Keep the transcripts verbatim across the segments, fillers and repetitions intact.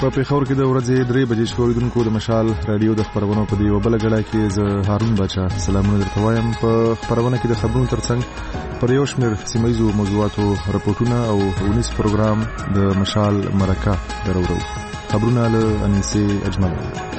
په پیښور کې د ورځې درې بجې شوریدونکو د مشال رادیو د خبرونو په دی وبله غړای کې ز هارون بچا سلامونه درته وایم. په خبرونه کې د خبرونو ترڅنګ پر یو شمېر سیمایي موضوعاتو راپورټونه او ونیس پروګرام د مشال مرکه درورو. خبرونه له انیسه اجمل.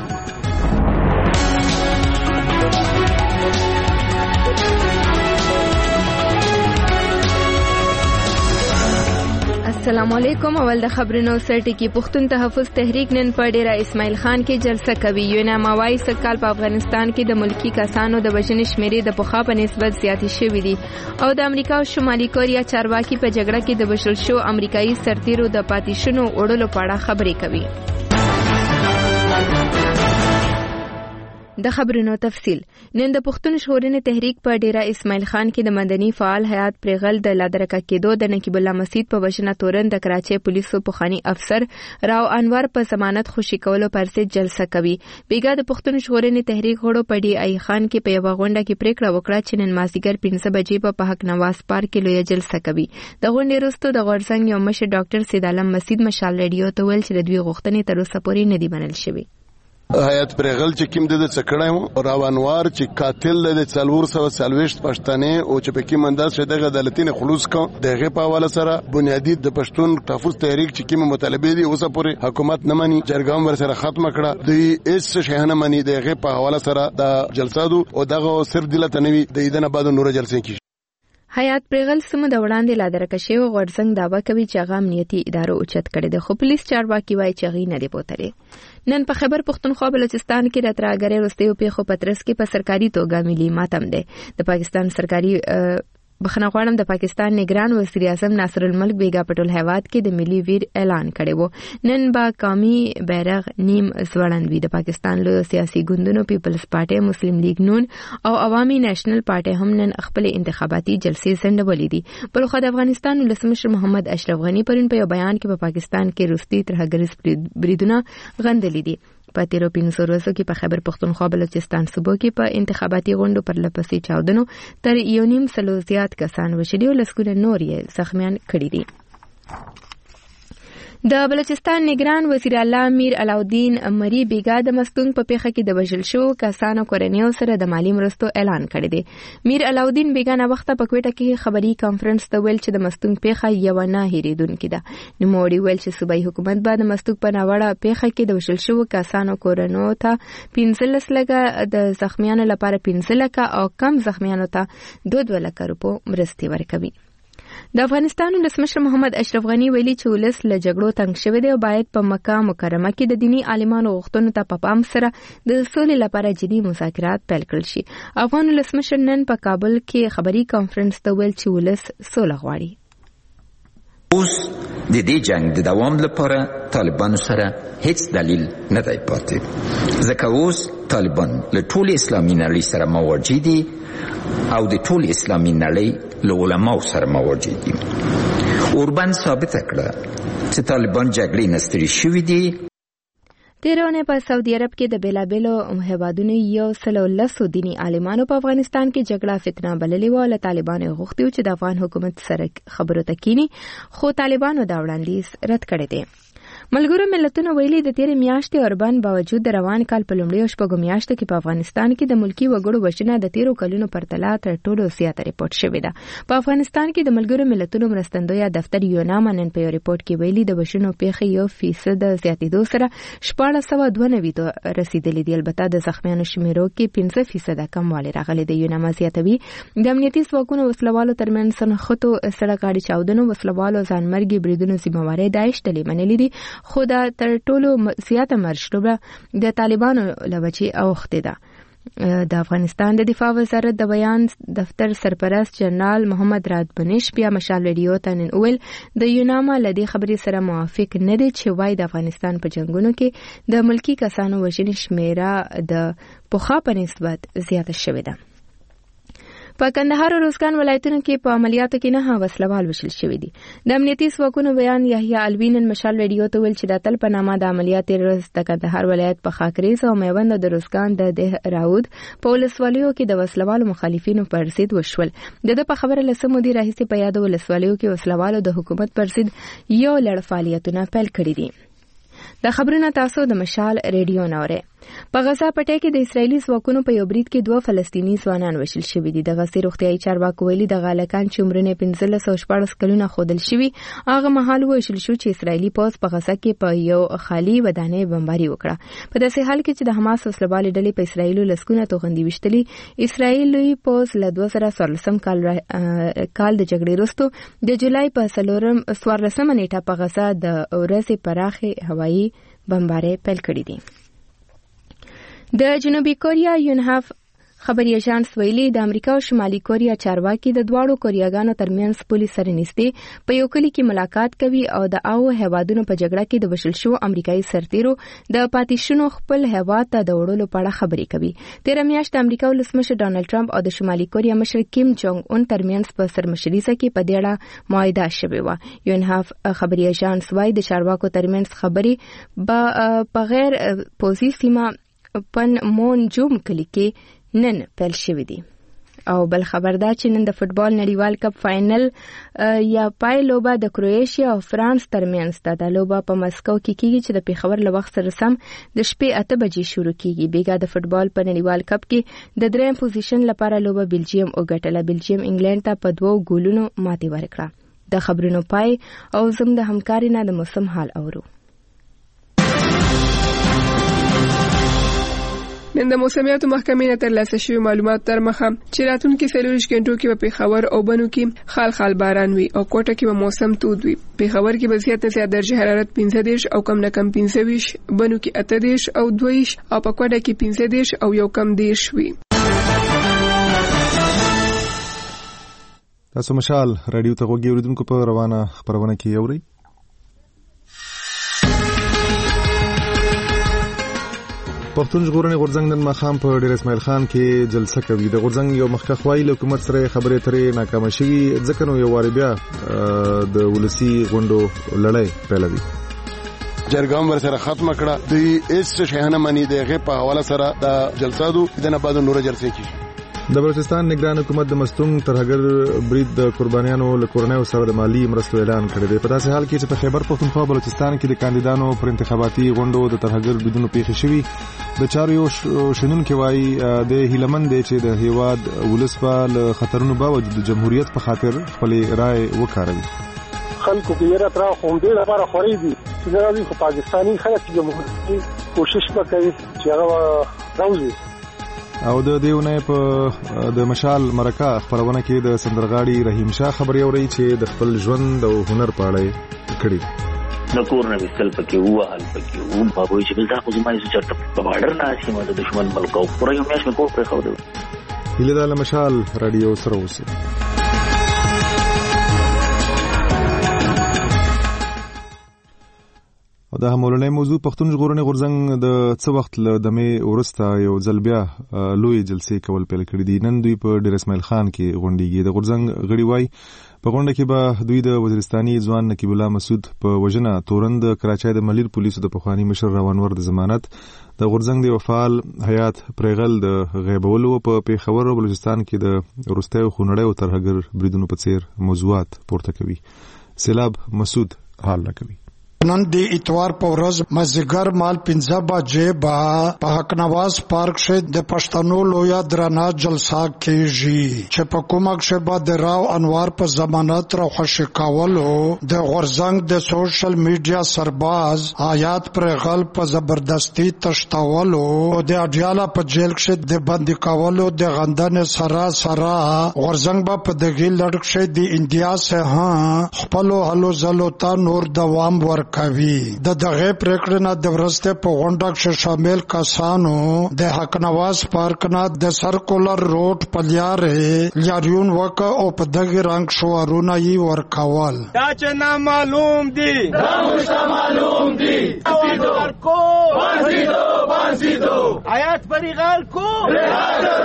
السلام علیکم. اول د خبرونو سرټی کې پښتون تحفظ تحریک نن په ډیره اسماعیل خان کې جلسه کوي. یو نه موای سکهال په افغانستان کې د ملکی کسانو د وژنې شمیرې د پخوا په نسبت زیاتې شوې دي او د امریکا او شمالي کوریا چارواکي په جګړه کې د وژل شو امریکایي سرتیرو د پاتیشنو وړلو په اړه خبرې کوي. د خبرونو تفصیل. نن د پښتون ژغورنې تحریک په ډیره اسماعیل خان کې د مدني فعال حیات پرغل د لادرکه کېدو د نقیب الله مسجد په وژنه تورن د کراچۍ پولیسو پخوانی افسر راو انور په ضمانت خوشي کولو پر ضد جلسه کوي. بیګا د پښتون ژغورنې تحریک غړو په ډي ای خان کې په یو غونډه کې پریکړه وکړه چې نن مازیګر پنځه بجې په حق نواز پارک کې لوی جلسه کوي. د غونډې وروسته د غورزنګ یو مشر ډاکټر سید عالم مسجد مشال رادیو ته ویل چې د دوی غوښتنې تر اوسه پورې نه دي منل شوې. حیات پرغل چې کوم د څکړای راو انوار چې قاتل د څلور سوه څلوېښت پښتنې او چې په کې منداز شه د عدالتین خلوص کو دغه په حواله سره بنیادی د پښتون تحفظ تحریک چې کوم مطالبه دي اوسه پورې حکومت نه مانی جرګام ور سره ختم کړه. د اس شهنه مانی دغه په حواله سره د جلسادو او دغه صرف دلته نوي د ایدنه بعد نور جلسې کی. حیات پرغل سم د وړاندې لادرکه شوی غورځنګ داوا کوي چې هغه امنیتي ادارو اوچت کړي دي خو پولیس چارواکي وایي چې غي نه دی بوتلې. نن په خیبر پختونخوا بلوچستان کې د ترهګرۍ وروستیو پیښو پترس کې په سرکاري توګه ملي ماتم دی. د پاکستان سرکاري بخنه غواړم د پاکستان نگران وزیر اعظم ناصر الملک بیگا پټول هیواد کې د ملي ویر اعلان کړی وو. نن با قومي بیرغ نیم ځوړند وي. د پاکستان له سیاسي ګوندونو پیپلز پارټي، مسلم لیگ نون او عوامي نېشنل پارټي هم نن خپل انتخاباتي جلسې سندولې دي. بل خو د افغانستان ولسمشر محمد اشرف غنی پرون په یو بیان کې په پا پاکستان کې روسي ترهګریز بریدونه غندلې دي. په تیرو پنځو ورځو کې په خیبر پختونخوا بلوچستان صوبو کې په انتخاباتي غونډو پر لپسې چاودنو تر یو نیم سلو زیات کسان وشلي او لسګونه نور یې زخمیان کړي دي. د بلوچستان نگران وزیر اعلی میر علاؤالدین مری بیگا د مستونګ په پیښه کې د وژل شو کسانو کورنیو سره د مالی مرستو اعلان کړی دی. میر علاؤالدین بیگا نه وخته په کوټه کې خبري کانفرنس ته ویل چې د مستونګ پیښه یو نه هېریدونکې ده. نوموړي ویل چې صوبایي حکومت به د مستونګ په ناوړه پیښه کې د وژل شو کسانو کورنیو ته پنځلس لکه د زخمیانو لپاره پنځه لکه او کم زخمیانو ته دوه دوه لکه روپو مرستې ورکوي. د افغانستان ولسمشر محمد اشرف غنی ویلي چې ولس له جګړو تنګ شوی دی او باید په مکه مکرمه کې د دینی عالمانو غوښتنو ته په پام سره د سولې لپاره جدي مذاکرات پیل کړل شي. افغان ولسمشر نن په کابل کې خبري کانفرنس ته ویل چې ولس سوله غواړي. اوس د دې جنگ د دوام لپاره طالبانو سره هیڅ دلیل نه دی پاتې، ځکه اوس طالبان له ټول اسلامي نړۍ سره مواجه دي او د ټول اسلامي نړۍ له علماو سره مواجه دي. اوربان ثابته کړه چې طالبان جګړې نه ستړي شوي دي. تیرونه په سعودي عرب کې د بیلابیلو هیوادونو یو سل او لسو دینی عالمانو په افغانستان کې جګړه فتنه بللې و. له طالبانو غوښتي چې د افغان حکومت سره خبرو ته کینی، خو طالبانو دا وړاندیز رد کړی دی. ملګرو ملتونو ویلي د تیرې میاشتې اوربان باوجود د روان کال په لومړیو شپږو میاشتو کې په افغانستان کې د ملکی وګړو وژنه د تیرو کلونو پرتله تر ټولو زیاته ریپورټ شوې ده. په افغانستان کې د ملګرو ملتونو مرستندویه دفتر یوناما نن په یو ریپورټ کې ویلي د وژنو پیښې یو فیصد زیاتېدو سره شپاړس سوه دوه نوي ته رسیدلې دي. البته د زخمیانو شمیرو کې پنځه فیصده کموالی راغلی دی. یوناما زیاتوي د امنیتي ځواکونو وسلوالو ترمنځ سنختو سړک غاړې چاودنو وسلوالو ځانمرګي بریدونو ذمهواري داعش ډلې منلې دي، خو دا تر ټولو زیاته مرشتوبه د طالبانو له وجې اوښتې ده. د افغانستان د دفاع وزارت د بیان دفتر سرپرست جنرال محمد راد بنش بیا مشال رادیو ته نن ویل د یوناما له دې خبرې سره موافق نه دی چې وایي د افغانستان په جنګونو کې د ملکی کسانو وژنې شمیره د پخوا په نسبت زیاته شوې ده. په کندهار او روزګان ولایتونو کې په عملیاتو کې نه وسلوال وشل شوی دي. د امنیتي ځواکونو بیان یحیی الوی نن مشال رادیو ته ویل چې د تل په نامه د عملیاتي ورځ د کندهار ولایت په خاکریز او میوند د روزګان د ده راود په ولسوالیو کې د وسلوالو مخالفینو پر ضد وشول. د ده په خبره لسمو دی راهیسې په یاد ولسوالیو کې وسلوالو د حکومت پر ضد یو لړ فعالیتونه پیل کړي دي. د خبرونو تاسو د مشال ریډیو نوره. په غزا پټه کې د اسرایلی ځواکونو په یو برید کې دوه فلسطینی ځوانان وشل شوي دي. د غزې روغتیايي چارواکو ویلي د غالکان چې عمرونه پنځه سوه شپږ کلونه خودل شوي هغه مهال وشل شو چې اسرایلی پوځ په غزا کې په یو خالی ودانۍ بمباري وکړه. په داسې حال کې چې د حماس وسلوالې ډلې په اسرایلو لسکونه توغندي وشتلي. اسرایلی پوځ له دوه زره څوارلسم کال کال د جګړې وروسته د جولای په څلورم څوارلسمه نیټه په غزا د ورځې پراخې هوایي بمباري پیل کړې دي. د جنوبي کوریا یونهاف خبري اژانس ویلي د امریکا او شمالي کوریا چارواکي د دواړو کوریاګانو ترمنځ پولیس سره نږدې په یو کلی کې ملاقات کوي او د هغو هیوادونو په جګړه کې د وشل شو امریکایي سرتیرو د پاتېشونو خپل هیواد ته د وړلو په اړه خبرې کوي. تېره میاشت د امریکا ولسمشر ډانلډ ټرمپ او د شمالي کوریا مشر کیم جونګ اون ترمنځ په سرمشریزه کې په دې اړه معاهده شوې وه. یونهاف خبري اژانس وايي د چارواکو ترمنځ خبرې په غیر پوزي سیمه پن مون جوم کلی کې نن پیل شوې دي. او بل خبر دا چې نن د فوتبال نړیوال کپ فائنل یا پای لوبه د کروئیشیا او فرانس ترمنځ ده. د لوبه په مسکو کې کیږي چې د پیښور له وخت سره سم د شپې اته بجې شروع کیږي. بیګا د فوتبال په نړیوال کپ کې د دریم پوزیشن لپاره لوبه بلجیم وګټله. بلجیم انګلند ته په دوو ګولونو ماتې ورکړه. د خبرونو پای او زم د همکارینه د موسم حال اورو. نن د موسمیاتو محکمې نه ترلاسه شوي معلومات تر مخه چې راتلونکي څلورویشت غنټو کې په پیښور او بنو کې خال خال باران وي او کوټه کې به موسم تود وي. پیښور کې به زیات نه زیات درجه حرارت پنځه دېرش او کم نه کم پنځه ویشت، بنو کې اته دېرش او دوه ویشت او په کوټه کې پنځه دېرش او یو کم دېرش وي. تاسو مشال رادیو ته غوږی اوریدونکو په روانه خبرونه کې اورئ. پښتون ژغورنې غورځنګ نن ماښام په ډیر اسماعیل خان کې جلسه کوي. د غورځنګ یو مخکښوایي له حکومت سره خبرې اترې ناکامه شوي ځکه نو یو وارې بیا د ولسي غونډو لړۍ پیلوي. جرګه هم ورسره ختمه کړه. دوی هیڅ شی نه مني. د هغې په حواله سره د جلسه دو د نه بعد نور جلسې کیږي. د بلوچستان نگران حکومت د مستونګ ترهګر برید د قربانیانو له کورنیو سره د مالی مرستو اعلان کړی دی. په داسې حال کې چې په خیبر پښتونخوا بلوچستان کې د کاندیدانو پر انتخاباتي غونډو د ترهګر بریدونو پیښې شوي. د چارو شنونکي وایي د هیلمن دی چې د هیواد ولس په له خطرونو باوجود د جمهوریت په خاطر خپلې رائے وکاروي. خلکو کې یې تر خو دې لپاره خوري دي چې راځي خو پاکستاني خلک جمهوریت کوشش وکړي چې هغه راوځي. او د دیونه په د مشال مرکه خبرونه کې د سندرغاړي رحیم شاه خبري اوري چې د خپل ژوند او هنر په اړه کړي. د کور نه وستل پکې وو حل پکې وو په وایي چې دا خو زما یې چرته په باډر نه سیمه د دشمن ملک او پر یو میاش مې کور پرې خو دی. هله د مشال رادیو سره اوسه. او د همولنې موضوع پښتون ژغورنې غورځنګ د څه وخت له دمې ورسته یو ځل بیا لوی جلسې کول پیل کړې دي. نن دوی په ډیر اسماعیل خان کې غونډيږي. د غورځنګ غړي وای په غونډه کې به دوی د وزیرستاني ځوان نقیب الله مسعود په وجنه تورند کراچۍ د ملیر پولیسو د پخوانی مشر روانور د ضمانت د غورځنګ د وفال حیات پرغل د غیبولو په پیښور او بلوچستان کې د ورستیو خونړیو ترهګر بریدونو په څیر موضوعات پورته کوي. سیلاب مسعود حال راکوي. نن د اتوار په ورځ مازیګر مال پنځه بجې با په حق نواز پارک شه د پښتنو لویا درنا جلسه کېږي چې په کومه کې به د راو انوار په ضمانت را خوشی کولو د غورځنګ د سوشل میډیا سرباز آیات پرغل په زبردستی تشتاولو او د اډیاله په جیل کې د بندي کولو د غندن سرا سرا غورځنګ به په دغه لړک شه د انډیا سه ها خپل هلو زلو تا نور دوام ور کوي. د دغه پریکړه نه د ورسته په غونډه کې شامل کسانو د حق نواز پارک نه د سرکولر روډ پلیاره لاریون وک او په دغه رنگ شوارونه یې ورکول. دا چې نه معلوم دي دا مشته معلوم دي اور کو بانسیدو بانسیدو آیات پرغال کو په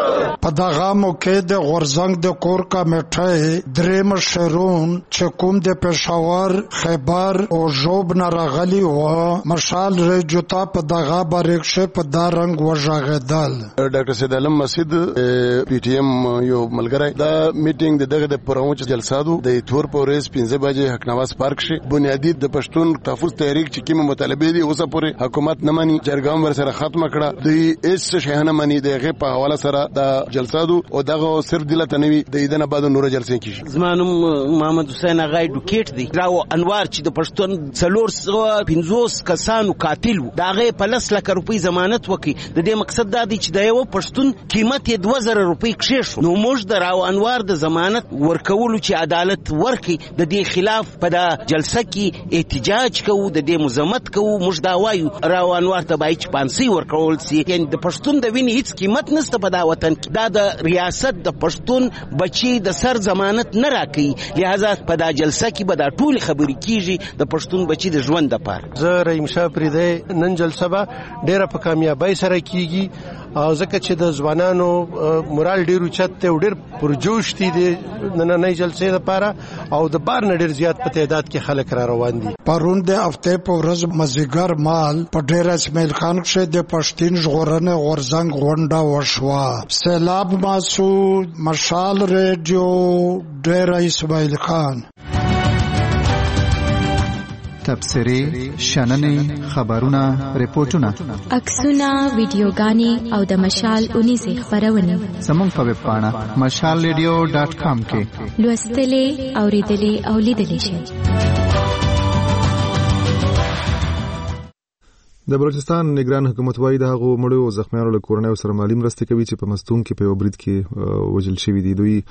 په دغه موقع د غورزنګ د کور کمیټې درې مشرون چې کوم د پېښور خیبر او ژوب نه راغلي وو مشال ریډیو ته په دغه باریکشه په دا رنګ وژغېدل. ډاکټر سید عالم مسجد پی ټی ایم یو ملګری دا میټینګ د دغه د پرونچ جلسه دو د تور پورز پنځه بجې حق نواز پارک شي بنیادی د پښتون تحفظ تحریک چې کومه مطالبه دي اوسه پورې حکومت نه مانی جرګام ور سره ختمه کړه د اس شهنه مانی دغه په حواله سره د جلسه دو او دغه صرف دلته نوي د ایدنه بعد نور جلسه کیږي. زمانم محمد حسین اغا ډوکیټ دی راو انوار چې د پښتون څلور سوه پنځوس کسانو قاتل دغه په لس لک روپۍ ضمانت وکي د دې مقصد دا دی چې د یو پښتون قیمت یې دوه زره روپۍ کښې شو. نو موږ د راو انوار د ضمانت ورکولو چې عدالت ورکي د دې خلاف په دا جلسه کې احتجاج کوو د دې مزمت کوو. موږ دا وایو راو انوار ته باید چې پانسي ورکول سي یعنی د پښتون د وینې هیڅ قیمت نشته په دا وطن کې. دا د ریاست د پښتون بچي د سر ضمانت نه راکوي لہذا په دا جلسه کې به دا ټول خبرې کیږي د پښتون بچي د ژوند لپاره. زه رحیم شاه پریده نن جلسه به ډیره په کامیابی سره کیږي او ځکه چې د ځوانانو مورال ډیر اوچت ته ډیر پرجوش دي د نننۍ جلسې لپاره او د بار نه ډیر زیات په تعداد کې خلک را روان دي. پرون د هفته په ورځ مازیګر مال په ډیر اسماعیل خان کې د پښتون ژغورنې غورزنګ غونډه وشوه. سیلاب مسعود مشال ریډیو ډیر اسماعیل خان. تبصرې شننې خبرونه ریپورتونه عکسونه ویډیوګانې او د مشال اونیزې خبرونه زموږ په ویب پاڼه مشال ریډیو ډاټ کام کې لوستلې اوریدلې او لیدلې شئ. د بلوچستان نگران حکومت وايي د هغو مړو او زخمیانو له کورنیو سره مالي مرستې کوي چې په مستون کې په یو برید کې وژل شوي دي. دوی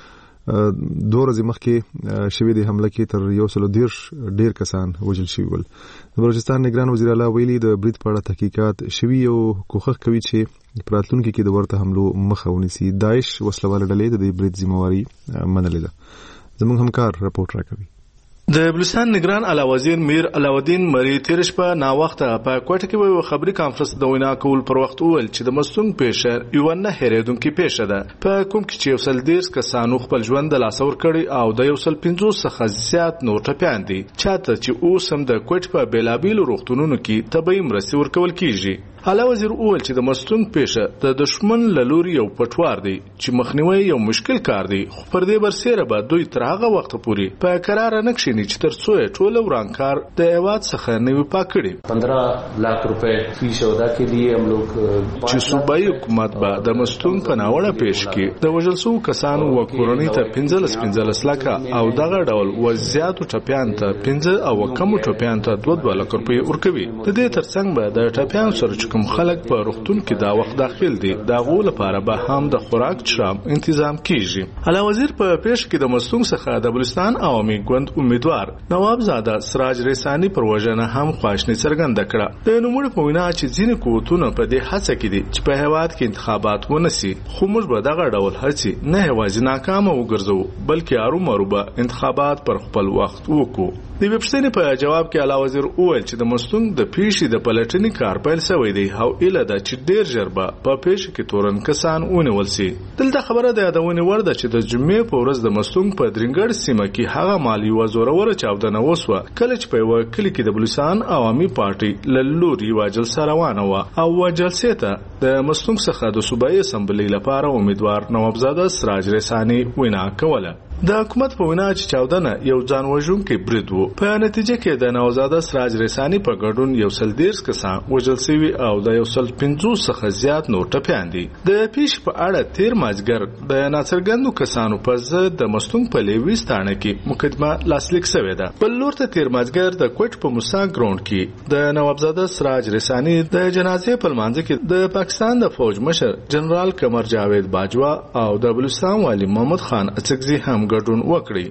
دوه ورځې مخکې شوې د حمله کې تر یو سل دېرش ډیر کسان وژل شوي ول. د بلوچستان نگران وزیر اعلی ویلي د برید په اړه تحقیقات شوي او کوښښ کوي چې په راتلونکي کې د ورته حملو مخه ونیسي. داعش وسلواله ډلې د دې برید ذمہواري منلې ده. زموږ همکار رپورټ راکوي. د بلوچستان نگران اعلی وزیر میر علاودین مری تیر شپه نا وخت په کوټه کې یو خبري کانفرنس د وینا کول پر وخت اول چې د مستون پیښه یو نه هریدونکو پیښه ده په کوم کې چې یو سل دیرش کسانو خپل ژوند د لاس ور کړی او د یو سل پنځوس څخه زیات نور ټپیان دي چاته چې اوس هم د کوټ په بیلابیل روغتونونو کې طبي مرستې ورکول کیږي. اعلی وزیر اول چې د مستون پیښه د دشمن لوري یو پټوار دی چې مخنیوي یو مشکل کار دی خو پر دې برسره به دوی تر هغه وخت پورې په قرار نه کښینی چې تر څو ټول ورانکار د ایواد څخه نوی پاکړي. पंद्रह लाख रुपए फीस अदा के लिए हम लोग چې صوبایي حکومت به د مستون په ناوړه پیښ کې د وژل شوو کسانو و کورنۍ ته پنځلس پنځلس لکه او دغه ډول وضعیتو ټپیان ته پنځه او کمو ټپیان ته دوه دوه لک روپۍ ورکوي. د دې ترڅنګ به د ټپیان سره کوم خلک په روغتون کې دا وخت داخل دي دا غو لپاره به هم د خوراک چرام تنظیم کیږي. اعلی وزیر په پیښ کې د مستون څخه د بلوچستان عوامي ګوند امیدوار نواب زاده سراج رسانی پر وژنه هم خواشنی څرګنده کړه. د نوموړي په وینا چې ځینې قوتونه په دې هڅه کې دي چې په هیواد کې انتخابات ونسي خو موږ به دغه ډول هڅې نه یوازې ناکامه وګرځو بلکې ارومرو به انتخابات پر خپل وخت وکړو. د وبښتنې په جواب کې اعلی وزیر وویل چې د مستون د پیښې د پلټنې کار پیل شوی دی او اله دا چې ډیر ژر به په پیښه کې تورن کسان ونیول شي. دلته خبره ده د ونی ورده چې د جمعې په ورځ د مستون په درنګړ سیمه کې هغه مالی وزوروره چاودنه وسوه کله چې په یو کلی کې د بلوچستان عوامي پارټي للوري واجل سره روانه و او جلسې ته د مستون څخه د صوبایي اسمبلی لپاره امیدوار نوابزاده سراج رسانی وینا کوله. د حکومت په وینا چې چاودنه یو ځان وژونکی برید وو په نتیجه کې د نوابزاده سراج رسانی په ګډون یو سل دیرش کسان وژل شوي او د یو سل پنځوس څخه زیات نور ټپیان دي. د پیښې په اړه تیر مازګر د ناڅرګندو کسانو په ضد د مستون په لیویس تاڼه کې مقدمه لاسلیک شوې ده. بل لور ته تیر مازګر د کوټ په موسی ګراوند کې د نوابزاده سراج رسانی د جنازې په لمانځه کې د پاکستان د فوج مشر جنرال قمر جاوید باجوا او د بلوچستان والی محمد خان اڅکزي هم ګډون وکړي.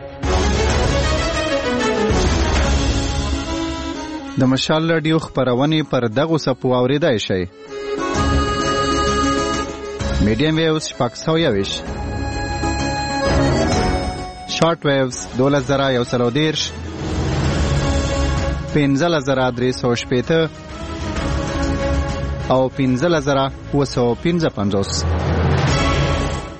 د مشال رادیو خبرونه پر دغه سپو اوریدای شي. میډیم ویوز شپږ سوه یوویشت شارټ ویوز دولس زره یو سل دېرش پنځلس زره درې سوه شپېته او پنځلس زره اووه سوه پنځه پنځوس.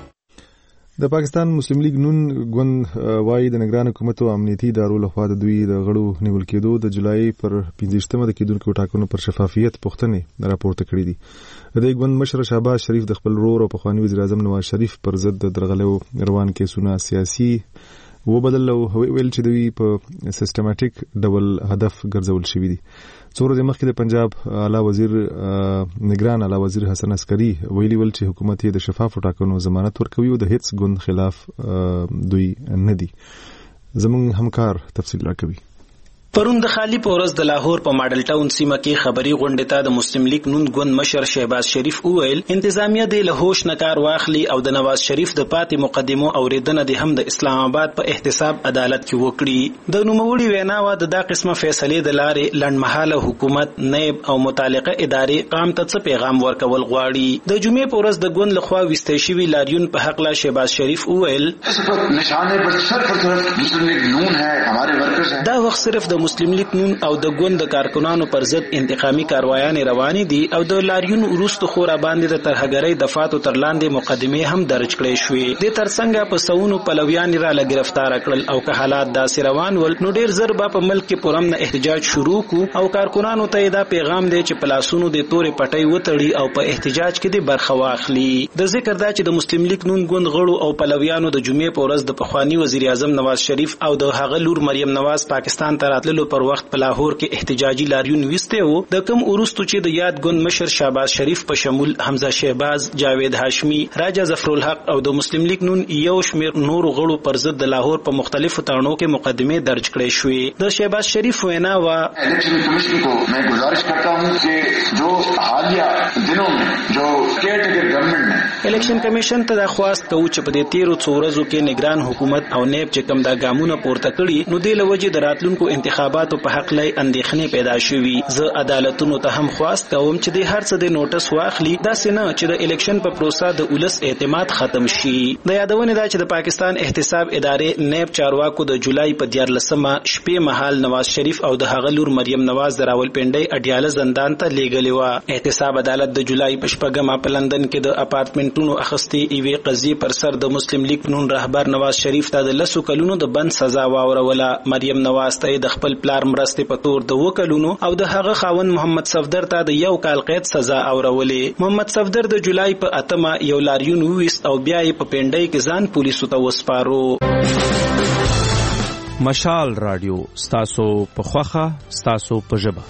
د پاکستان مسلم لیگ نون ګوند وايي د نگران حکومت او امنیتي ادارو لخوا د دوی د غړو نیول کېدو د جولای پر پنځه د کېدونکو ټاکنو پر شفافیت پوښتنې راپورته کړې دي. د دې ګوند مشر شهباز شریف د خپل رور او پخوانی وزیر اعظم نواز شریف پر ضد د درغلو روان کیسونه سیاسي وبدل او ویل چې دوی په سیستماتیک ډول هدف ګرځول شوی دي. څو ورځې مخکې د پنجاب اعلی وزیر نگران اعلی وزیر حسن عسکري ویلي ول چې حکومت یې د شفافو ټاکنو ضمانت ورکوي او د هیڅ ګوند خلاف دوی نه دي. زموږ همکار تفصیل راکوي. پرون د خالی پورز د لاهور په ماډل ټاون سیمه کې خبري غونډه ته د مسلم لیگ نون ګوند مشر شهباز شریف وویل انتظامیه د لهوش نکار واخلي او د نواز شریف د پاتې مقدمو اوریدنه د هم د اسلام آباد په احتساب عدالت کې وکړي. د نوموړي وینا و د دا قسمه فیصله د لارې لړمحاله حکومت نائب او متعلقه ادارې قام ته څه پیغام ورکول غواړي. د جمعې پورز د ګوند لخوا وستې شوی لاریون په حق لا شهباز شریف وویل نشانه پر صرف صرف مسلم لیگ نون ہے ہمارے ورکرز ہیں. دا وخت صرف د مسلم لیگ نون او د ګوند د کارکنانو پر ضد انتقامي کاروایانې روانې دي او د لاریون وروسته خورا باندې د ترهګرۍ دفاتو تر لاندې مقدمې هم درج کړې شوې. د ترڅنګ په سونو پلویان را ل گرفتار کړل او که حالات داسې روان ول نو ډیر زر به په ملک کې پرم نه احتجاج شروع کو او کارکنانو ته دا پیغام دی چې پلاسونو د تورې پټۍ وتړي او په احتجاج کې د برخه واخلي. د ذکر دا چې د مسلم لیگ نون ګوند غړو او پلویانو د جمعې په ورځ د پخوانی وزیر اعظم نواز شریف او د هغه لور مریم نواز پاکستان ته راتللو پر وخت په لاهور کې احتجاجي لاریون وسته وو. د کم ورستو چې د یاد ګوند مشر شهباز شریف په شمول حمزه شهباز، جاوید هاشمی، راجا ظفرالحق او د مسلم لیگ نون یو شمیر نور غړو پر ضد د لاهور په مختلفو تړونو کې مقدمې درج کړې شوې. د شهباز شریف وینا وا الیکشن کمیشن کو میں گزارش کرتا ہوں کہ جو حالیہ دنوں میں جو کیئر ٹیکر گورنمنٹ نے الیکشن کمیشن ته درخواست کوي چې په دې تیرو څو ورځو کې نگران حکومت او نیب چې کوم دا ګامونه پورته کړي نو د لوجې د راتلونکو انتخاباتو په حق لای اندېښنې پیدا شوي. زه عدالتونو ته هم خواست کوم چې د هر څه د نوټس واخلي داسې نه چې د الیکشن په پروسه د ولس اعتماد ختم شي. د یادونه ده چې د پاکستان احتساب ادارې نیب چارواکو د جولای په دیارلسمه شپې مهال نواز شریف او د هغه لور مریم نواز د راولپنډۍ اډیاله زندان ته لیږلې وه. احتساب عدالت د جولای په شپږمه په لندن کې د اپارټمنټونو اخیستې یوې قضیې پر سر د مسلم لیگ نون رهبر نواز شریف ته د لسو کلونو د بند سزا واوروله. مریم نواز ته د خپل پلار مرستې په تور د وکلونو او د هغه خاوند محمد صفدر ته د یو کال قید سزا اورولې. محمد صفدر د جولای په اتمه یو لاریون وویست او بیا یې په پنډۍ کې ځان پولیسو ته وسپارو. مشال رادیو ستاسو په خوخه ستاسو په ژبه.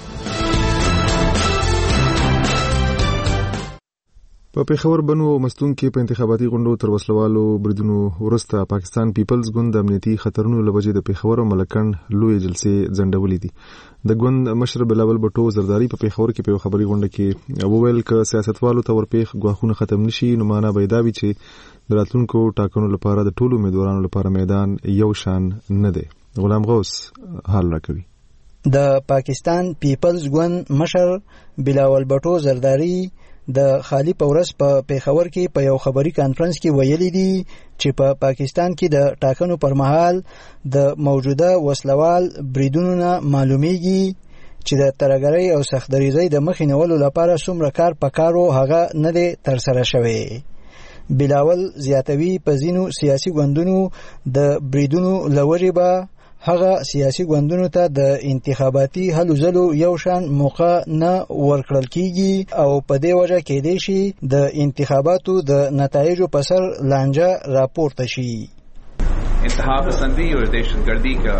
په پیښور بنو او مستون کې په انتخاباتي غونډو تر وسلوالو بریدونو وروسته پاکستان پیپلز ګوند د امنیتي خطرونو له وجې د پیښور او ملکند لوی جلسې ځنډولې دي. د ګوند مشر بلاول بټو زرداری په پیښور کې په خبري غونډه کې وویل ک سیاستوالو ته ورپېخ غواخونه ختم نشي نو معنا به دا وي چې د راتلونکو ټاکنو لپاره د ټولو امیدوارانو لپاره میدان یو شان نه دی. غلام غوث حال راکوي. د پاکستان پیپلز ګوند مشر بلاول بټو زرداری د خالی پورس په پیښور کې په یو خبري کانفرنس کې ویلي دي چې په پا پاکستان کې د ټاکنو پر مهال د موجوده وسلوال بریدونو نه معلومیږي چې د ترهګرۍ او سختدریزۍ د مخې نیولو لپاره څومره کار پکارو هغه نه دی ترسره شوی. بلاول زیاتوي په ځینو سیاسي ګوندونو د بریدونو لوري به هغه سیاسي ګوندونو ته د انتخاباتي هلو ځلو یو شان موقع نه ورکړل کیږي او په دې وجه کې دی شي د انتخاباتو د نتایجو په سر لانجه راپورته شي. انتها پسندي او دهشتګردي کا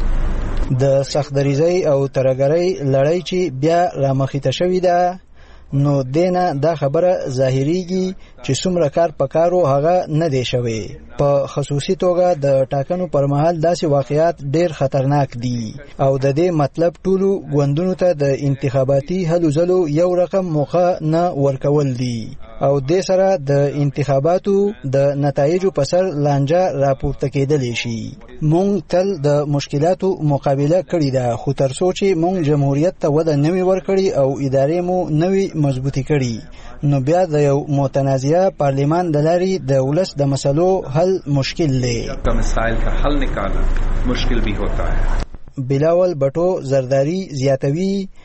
د سختدریزۍ او ترهګرۍ لړۍ چې بیا رامخیته شوې ده نو دینه دا خبره ظاهریږي چې څومره کار پکارو هغه نه دی شوی. په خصوصي توګه د ټاکنو پر مهال داسې واقعیات ډیر خطرناک دي او د دې مطلب ټولو ګوندونو ته د انتخاباتي هلو ځلو یو رقم موقع نه ورکول دي او د سره د انتخاباتو د نتایجو په سر لانجه راپورته کېدلی شي. مونږ تل د مشکلاتو مقابله کړې ده خو تر څو چې مونږ جمهوریت ته وده نوي ورکړي او ادارې مو نوي مضبوطی کړي نو بیا د یو متنازعه پارلیمان د لارې د ولس د مسلو حل مشکل دی. کا مسائل کا حل نکالنا مشکل بھی ہوتا ہے. بلاول بټو زرداری زیاتوي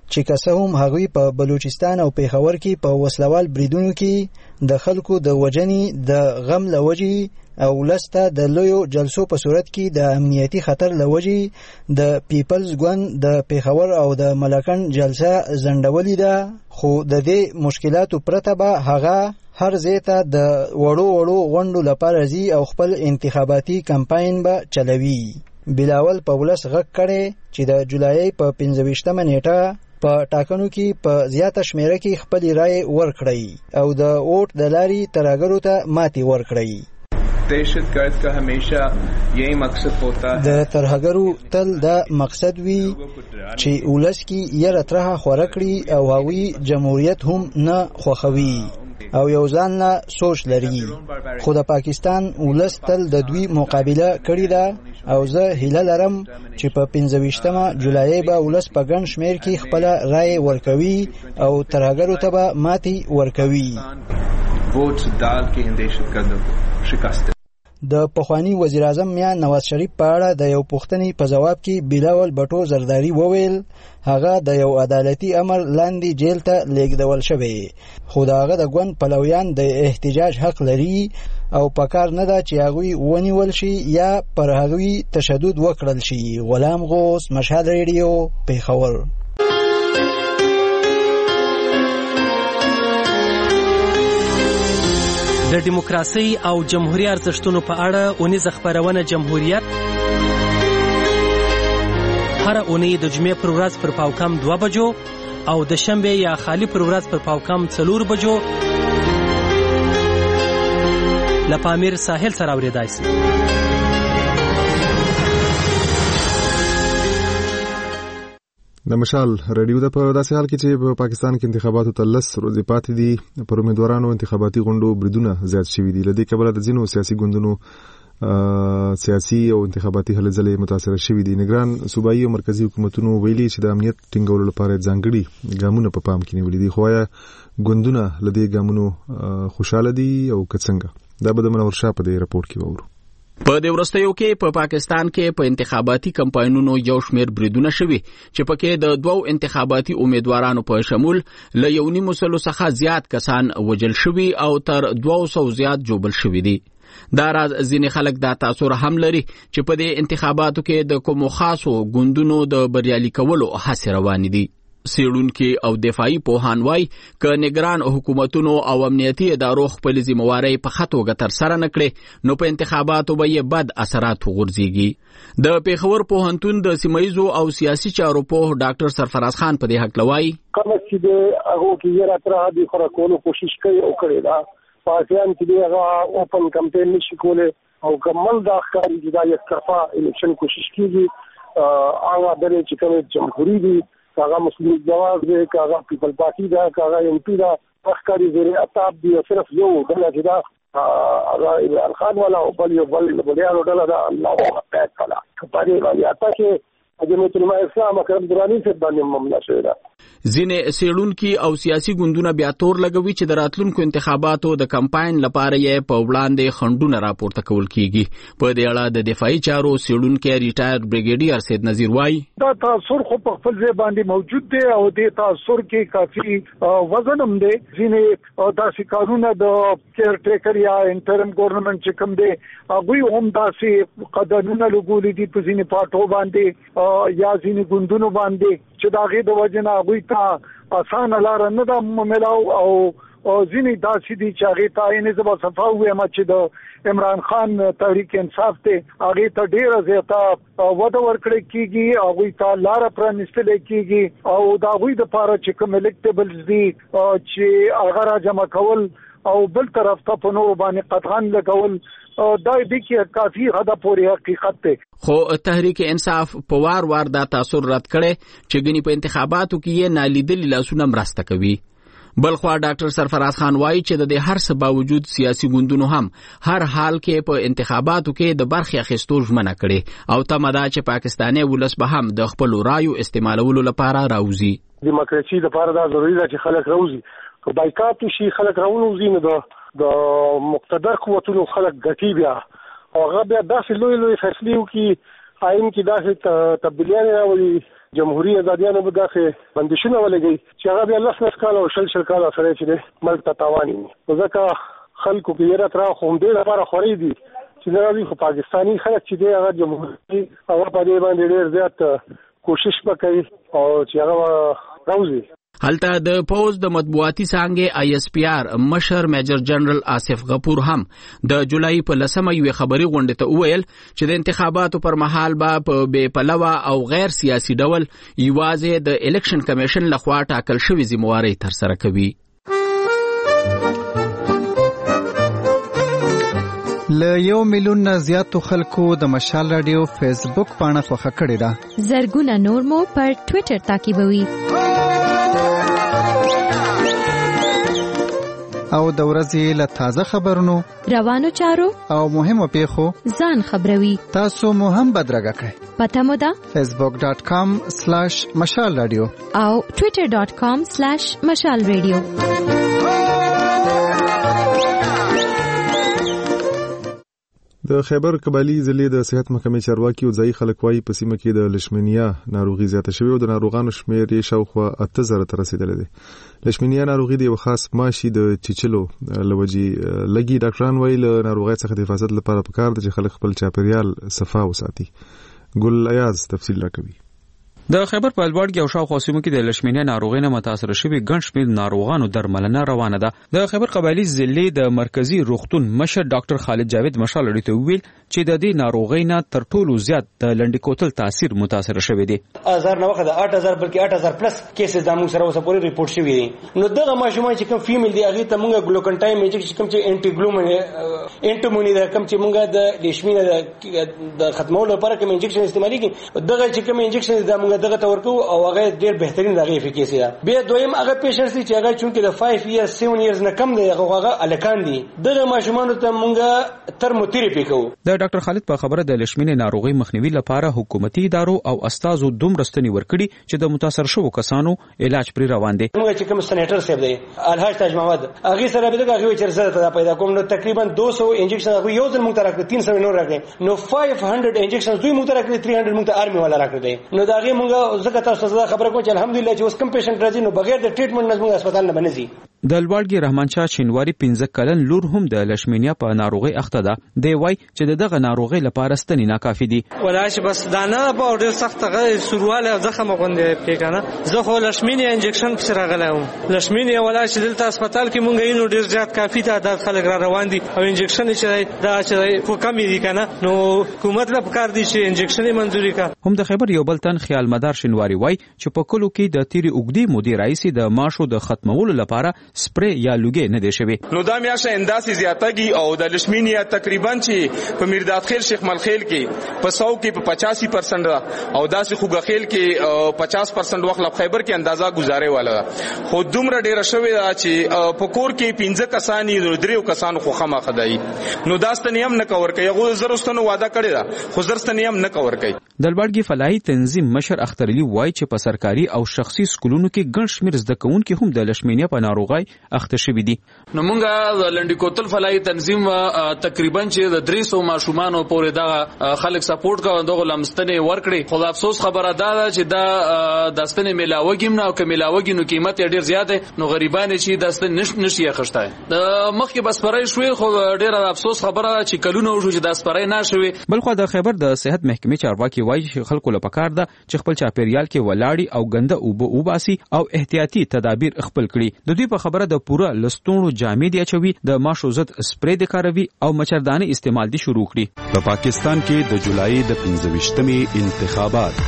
چې که هم هغوی په بلوچستان او پیښور کې په وسلوال بریدونو کې د خلکو د وجنې د غم لوجي او لسته د لویو جلسو په صورت کې د امنیتي خطر لوجي د پیپلز ګوند د پیښور او د ملکن جلسه زندولې ده، خو د دې مشکلاتو پرته به هغه هر ځای ته د وړو وړو غونډو لپاره ځي او خپل انتخاباتي کمپاین به چلوي. بلاول په ولس غږ کړی چې د جولای په پنځه ویشتمه نیټه په ټاکنو کې په زیاته شمیره کې خپل رائے ورکړي او د ووټ د لارې ترهګرو ته ماتې ورکړي. दहशतगर्द का हमेशा यही मकसद होता है د ترهګرو تل دا مقصد وي چې ولس کې یره ترها خوره کړي او هغوی جمهوریت هم نه خوښوي او یو ځان له سوچ لري، خو د پاکستان ولس تل د دوی مقابله کړې ده او زه هیله لرم چې په پنځه ویشتمه جولای به ولس په ګڼ شمیر کې خپل رائے ورکوي او ترهګرو ته به ماتې ورکوي. ووټ ډال کې دهشتګردو شکست. د پخوانی وزیر اعظم میا نواز شریف په اړه د یو پوښتنې په جواب کې بلاول بټو زرداری وویل هغه د یو عدالتي امر لاندې جیل ته لیږدول شوی، خو د هغه د ګوند پلویان د احتجاج حق لري او پکار نه ده چې هغوی ونیول شي یا پر هغوی تشدد وکړل شي. غلام غوث، مشهد ریډیو، پیښور. د دیموکراسي او جمهوریت ارزښتونو په اړه اونیزه خبرونه جمهوریت هر اونۍ د جمعې پر ورځ پر پاوکم دوه بجو او د شنبه یا خالی پر ورځ پر پاوکم څلور بجو له پامیر ساحل سره اورېدای شي. د مشال رادیو د په داسې حال کې چې په پاکستان کې انتخاباتو ته لس ورځې پاتې دي، پر امیدوارانو انتخاباتي غونډو بریدونه زیات شوي دي. له دې کبله د ځینو سیاسي ګوندونو سیاسي او انتخاباتي هلې ځلې متاثره شوي دي. نگران صوبایي او مرکزي حکومتونو ویلي چې د امنیت ټینګولو لپاره ځانګړي ګامونه په پام کې نیولي دي، خو آیا ګوندونه له دې ګامونو خوشاله دي او که څنګه؟ دا به د منور شاه په دې راپورټ کې واورو. په دې وروستیو کې په پاکستان کې په انتخاباتي کمپاینونو یو شمېر بریدونه شوي چې پکې د دوو انتخاباتي امیدوارانو په شمول له یو نیمو سلو څخه زیات کسان وژل شوي او تر دوه سوه زیات جوبل شوي دي. دا راز ځینې خلک دا تاثر هم لري چې په دې انتخاباتو کې د کومو خاصو ګوندونو د بریالي کولو هڅې روانې دي. سیړونکي او دفاعي پوهان وایي که نگران حکومتونو او امنیتي ادارو خپل ذمہوارۍ په ښه توګه ترسره نه کړي نو په انتخاباتو به یې بد اثرات وغورځېږي. د پیښور پوهنتون د سیمهیزو او سیاسي چارو پوه ډاکټر سرفراز خان په دې هکله وایي کومه چې د هغو کې یې راتره دي خو راکولو کوشش کوي او کړې ده پاکستان کې هغه اوپن کمپین نشي کولی او کمل دا ښکاري چې دا یک طرفه الیکشن کوشش کیږي. هغه ډلې چې کومې جمهوري دي کاغا مسلم جواز دی کاغا پیپل پارٹی دا کاغا ایم پی دا اخکاری زیر اتاب دی صرف یو دلہ جدا هغه عمران خان والا او بل یو بل بلیانو ډله دا الله اکبر کلا کپاره باندې اته کې جمعیت العلماء اسلام اکرم درانی سے باندې معاملہ شوی دا. ځینې سیړونکي او سیاسي ګوندونه بیا تور لګوي چې د راتلونکو انتخاباتو د کمپاین لپاره یې په وړاندې خنډونه راپورته کول کیږي. په دې اړه د دفاعي چارو سیړونکي ریټایر بریګیډیر سید نذیر وایي دا تاثر خو په خپل ځای باندې موجود دی او د تاثر کې کافي وزن هم دی. ځینې داسې کارونه د کیر ټیکر یا انټرم ګورنمنت چې کوم دی هغوی هم داسې قدرونه لګولي دي په ځینې پارټو باندې یا ځینې ګوندونو باندې چې د هغې د وجې نه هغوی ته اسانه لاره نه ده ملاو او ځینې داسې دي چې هغې ته یعنې زه به صفا ووایم چې د عمران خان تحریک انصاف دی هغې ته ډېره زیاته وده ورکړی کېږي، هغوی ته لاره پرانیستلی کېږي او د هغوی دپاره چې کوم الکټیبلز دي چې هغه را جمع کول او بل طرف ته په نورو باندې قطعاً لګول دا دې کې کافي حد پورې حقیقت دی. خو تحریک انصاف په وار وار دا تاثر رد کړي چې ګنې په انتخاباتو کې یې نالیدلي لاسونه مرسته کوي. بلخوا ډاکټر سرفراز خان وایي چې د دې هر څه باوجود سیاسي ګوندونو هم هر حال کې په انتخاباتو کې د برخې اخیستو ژمنه کړې او تمه ده چې پاکستاني ولس به هم د خپلو رایو استعمالولو لپاره راوځي. دیموکراسي لپاره دا ضروري ده چې خلک راوځي، که بایکاټ شي خلک راوځي نو د د مقتدر قوتونو خلک ګټي بیا هغه بیا داسې لوی لوی فیصلې وکړي آئین کې داسې تبدیلیانې راولي جمهوریت ازادیانو به دغه بندشونه ولګي چې هغه بیا لس لس کال او شل شل کال سره چې ملک ته تاوان وي. ځکه خلکو کې یې راترا خو دې لپاره خوري دي چې دا خو پاکستانی خلک چې دی هغه جمهوریت هغه په دې باندې ډېر زیات کوشش وکړي او چې هغه راوځي. هلته د پوز د مطبوعاتي څانګې آی اس پی آر مشر میجر جنرال آصف غفور هم د جولای په لسمه یو خبري غونډه ته وویل چې د انتخاباتو پر مهال به په بې پلوه او غیر سیاسي ډول یوازې د الیکشن کمیشن لخوا ټاکل شوی ذمہواری تر سره کوي. له یو میلیون نه زیاتو خلکو د مشال رادیو فیسبوک پاڼه خوښه کړې ده. زرګونه نور مو پر ټوئیټر تعقیبوي. او د ورځې له تازه خبرونو، روانو چارو او مهمو پیښو ځان خبروي. تاسو مو هم بدرګه کړئ. پته مو ده فیسبوک ډاٹ کام سلاش مشال رادیو او ټوئیټر ډاٹ کام سلاش مشال رادیو. د خیبر قبایلی ضلع د صحت محکمې چارواکي او ځایي خلک وايي په سیمه کې د لشمینیا ناروغي زیاته شوې او د ناروغانو شمېر یې شاوخوا اته زره ته رسیدلی دی. لشمینیا ناروغي د یو خاص ماشي د چیچلو لوجي لګي. ډاکټران وايي له ناروغۍ څخه د حفاظت لپاره پکار ده چې خلک خپل چاپیریال صفا وساتي. ګل ایاز تفصیل راکوي. د خیبر په الوړګي او شاوخوا سیمو کې د لشمینیا ناروغۍ نه متاثر شوي ګڼ شمېر ناروغانو درملنه روانه ده. د خیبر قبایلی ضلع د مرکزی روغتون مشر ډاکټر خالد جاوید مشال اړیته ویل چې د دې ناروغۍ نه تر ټولو زیات د لنډی کوتل تاثیر متاثر شوی دی. هزار نه وخت د اټ هزار بلکې اټ هزار پلس کیسز د موږ سره اوسه پورې ریپورت شوی دي. نو دغه ماشومان چې کوم فیمیل دی هغه ته موږ ګلوکن ټایم چې کوم چې انټي ګلومن انټومونی د کوم چې موږ د لشمینه د ختمولو لپاره کوم انجکشن استعمالي کی دغه چې کوم انجکشن د موږ دغه تورکو او هغه ډیر بهترین دغه افیکیسی ده. بیا دویم هغه پیشنټس چې هغه چونکه د پنځه ایئرز سیون ایئرز نه کم دی هغه الکان دي. دغه ماشومان ته موږ ترموتراپي کوو. د ډاکټر خالد په خبره د لشمینې ناروغي مخنیوي لپاره حکومتي ادارو او استادو دومره ستنې ورکړي چې د متاثر شوو کسانو علاج پرې روان دي. موږ چې کوم سنیټر صاحب دی الحاج تاج محمد هغه سره به دغه وی چرته ته پیدا کوم نو تقریبا دوه سوه انجکشن هغه یو ځل موږ ته راکړي تین سوه نور راکړي نو پنځه سوه انجکشن دوی موږ ته راکړي تین سوه موږ ته آرمي والا راکړي. نو دا هغه موږ زکه تاسو ته خبره کوم چې الحمدلله چې اوس کوم پیشنټ راځي نو بغیر د ټریټمنټ نه موږ هسپتال نه بنځي. د الوړګي رحمان شاه شینواری پنځه کلن لور هم د لشمینیا په ناروغي اخته ده. دی وای چې دغه ناروغي لپاره ستنې ناکافي دي. ولاش بس دانه په ډېر سخت غي سرواله زخم غوندې پیکنه زه خو لشمینیا انجکشن پر راغلام. لشمینیا ولاش دلته هسپتال کې مونږ یې نو ډېر زیات کافي تعداد خلک را روان دي او انجکشن چې دا چې خو کم دي کنه نو حکومت له پکار دي چې انجکشن منځوري کا. هم د خیبر یو بل تن خیال مدار شینواری وای چې په کلو کې د تیری اوګدي مودي رئیس د ماشو د ختمولو لپاره سپری یا لوګي نه دی شوی. نو دا میاشه انداسي زیاتګي او د لشمینیا تقریبا چې په میرداد خیل شیخ ملخیل کې په سو کې په پچاسی پرسنټ او داسې خوګه خیل کې پچاس پرسنټ وخت لپ خیبر کې اندازا گزارې والا خو دومره ډیره شوی دا چې په کور کې پنځه کسانی دریو کسانو خو خمه خدای نو داست نیم نه کور کوي هغه زرستنو وعده کړی دا خو زرست نیم نه کور کوي. د الوړګي فلاحي تنظیم مشر اختر علي وای چې په سرکاري او شخصي سکولونو کې ګڼ شمېر زده کوونکي هم د لشمینیا په ناروغۍ اخته شوي دي. نو مونږه د لنډی کوتل فلاحي تنظیم تقریبا چې د درې سوه ماشومان پورې دا خلک سپورټ کوي دغه لمستنې ورکړي. خو افسوس خبره ده چې دا د ستنې ملاوګیم نه او که ملاوګي نو قیمت یې ډیر زیات دی نو غریبان چې د ستنې نش نشي اخښتای. د مخکې بس پرای شوې خو ډیر افسوس خبره چې کلونه وشو چې د سپرای نه شوي. بلخو د خیبر د صحت محکمې چارواکي وایي چې خلکو له پکار ده چې خپل چاپیریال کې ولاړی او ګنده اوبه وباسي او احتیاطي تدابیر خپل کړي. د دوی په خبره د پوره لستونو جامې دی اچوي د ماشو ضد سپری د کاروي او مچردانه استعمال دي شروع کړي. په پاکستان کې د جولای د پنځه ویشتمې انتخابات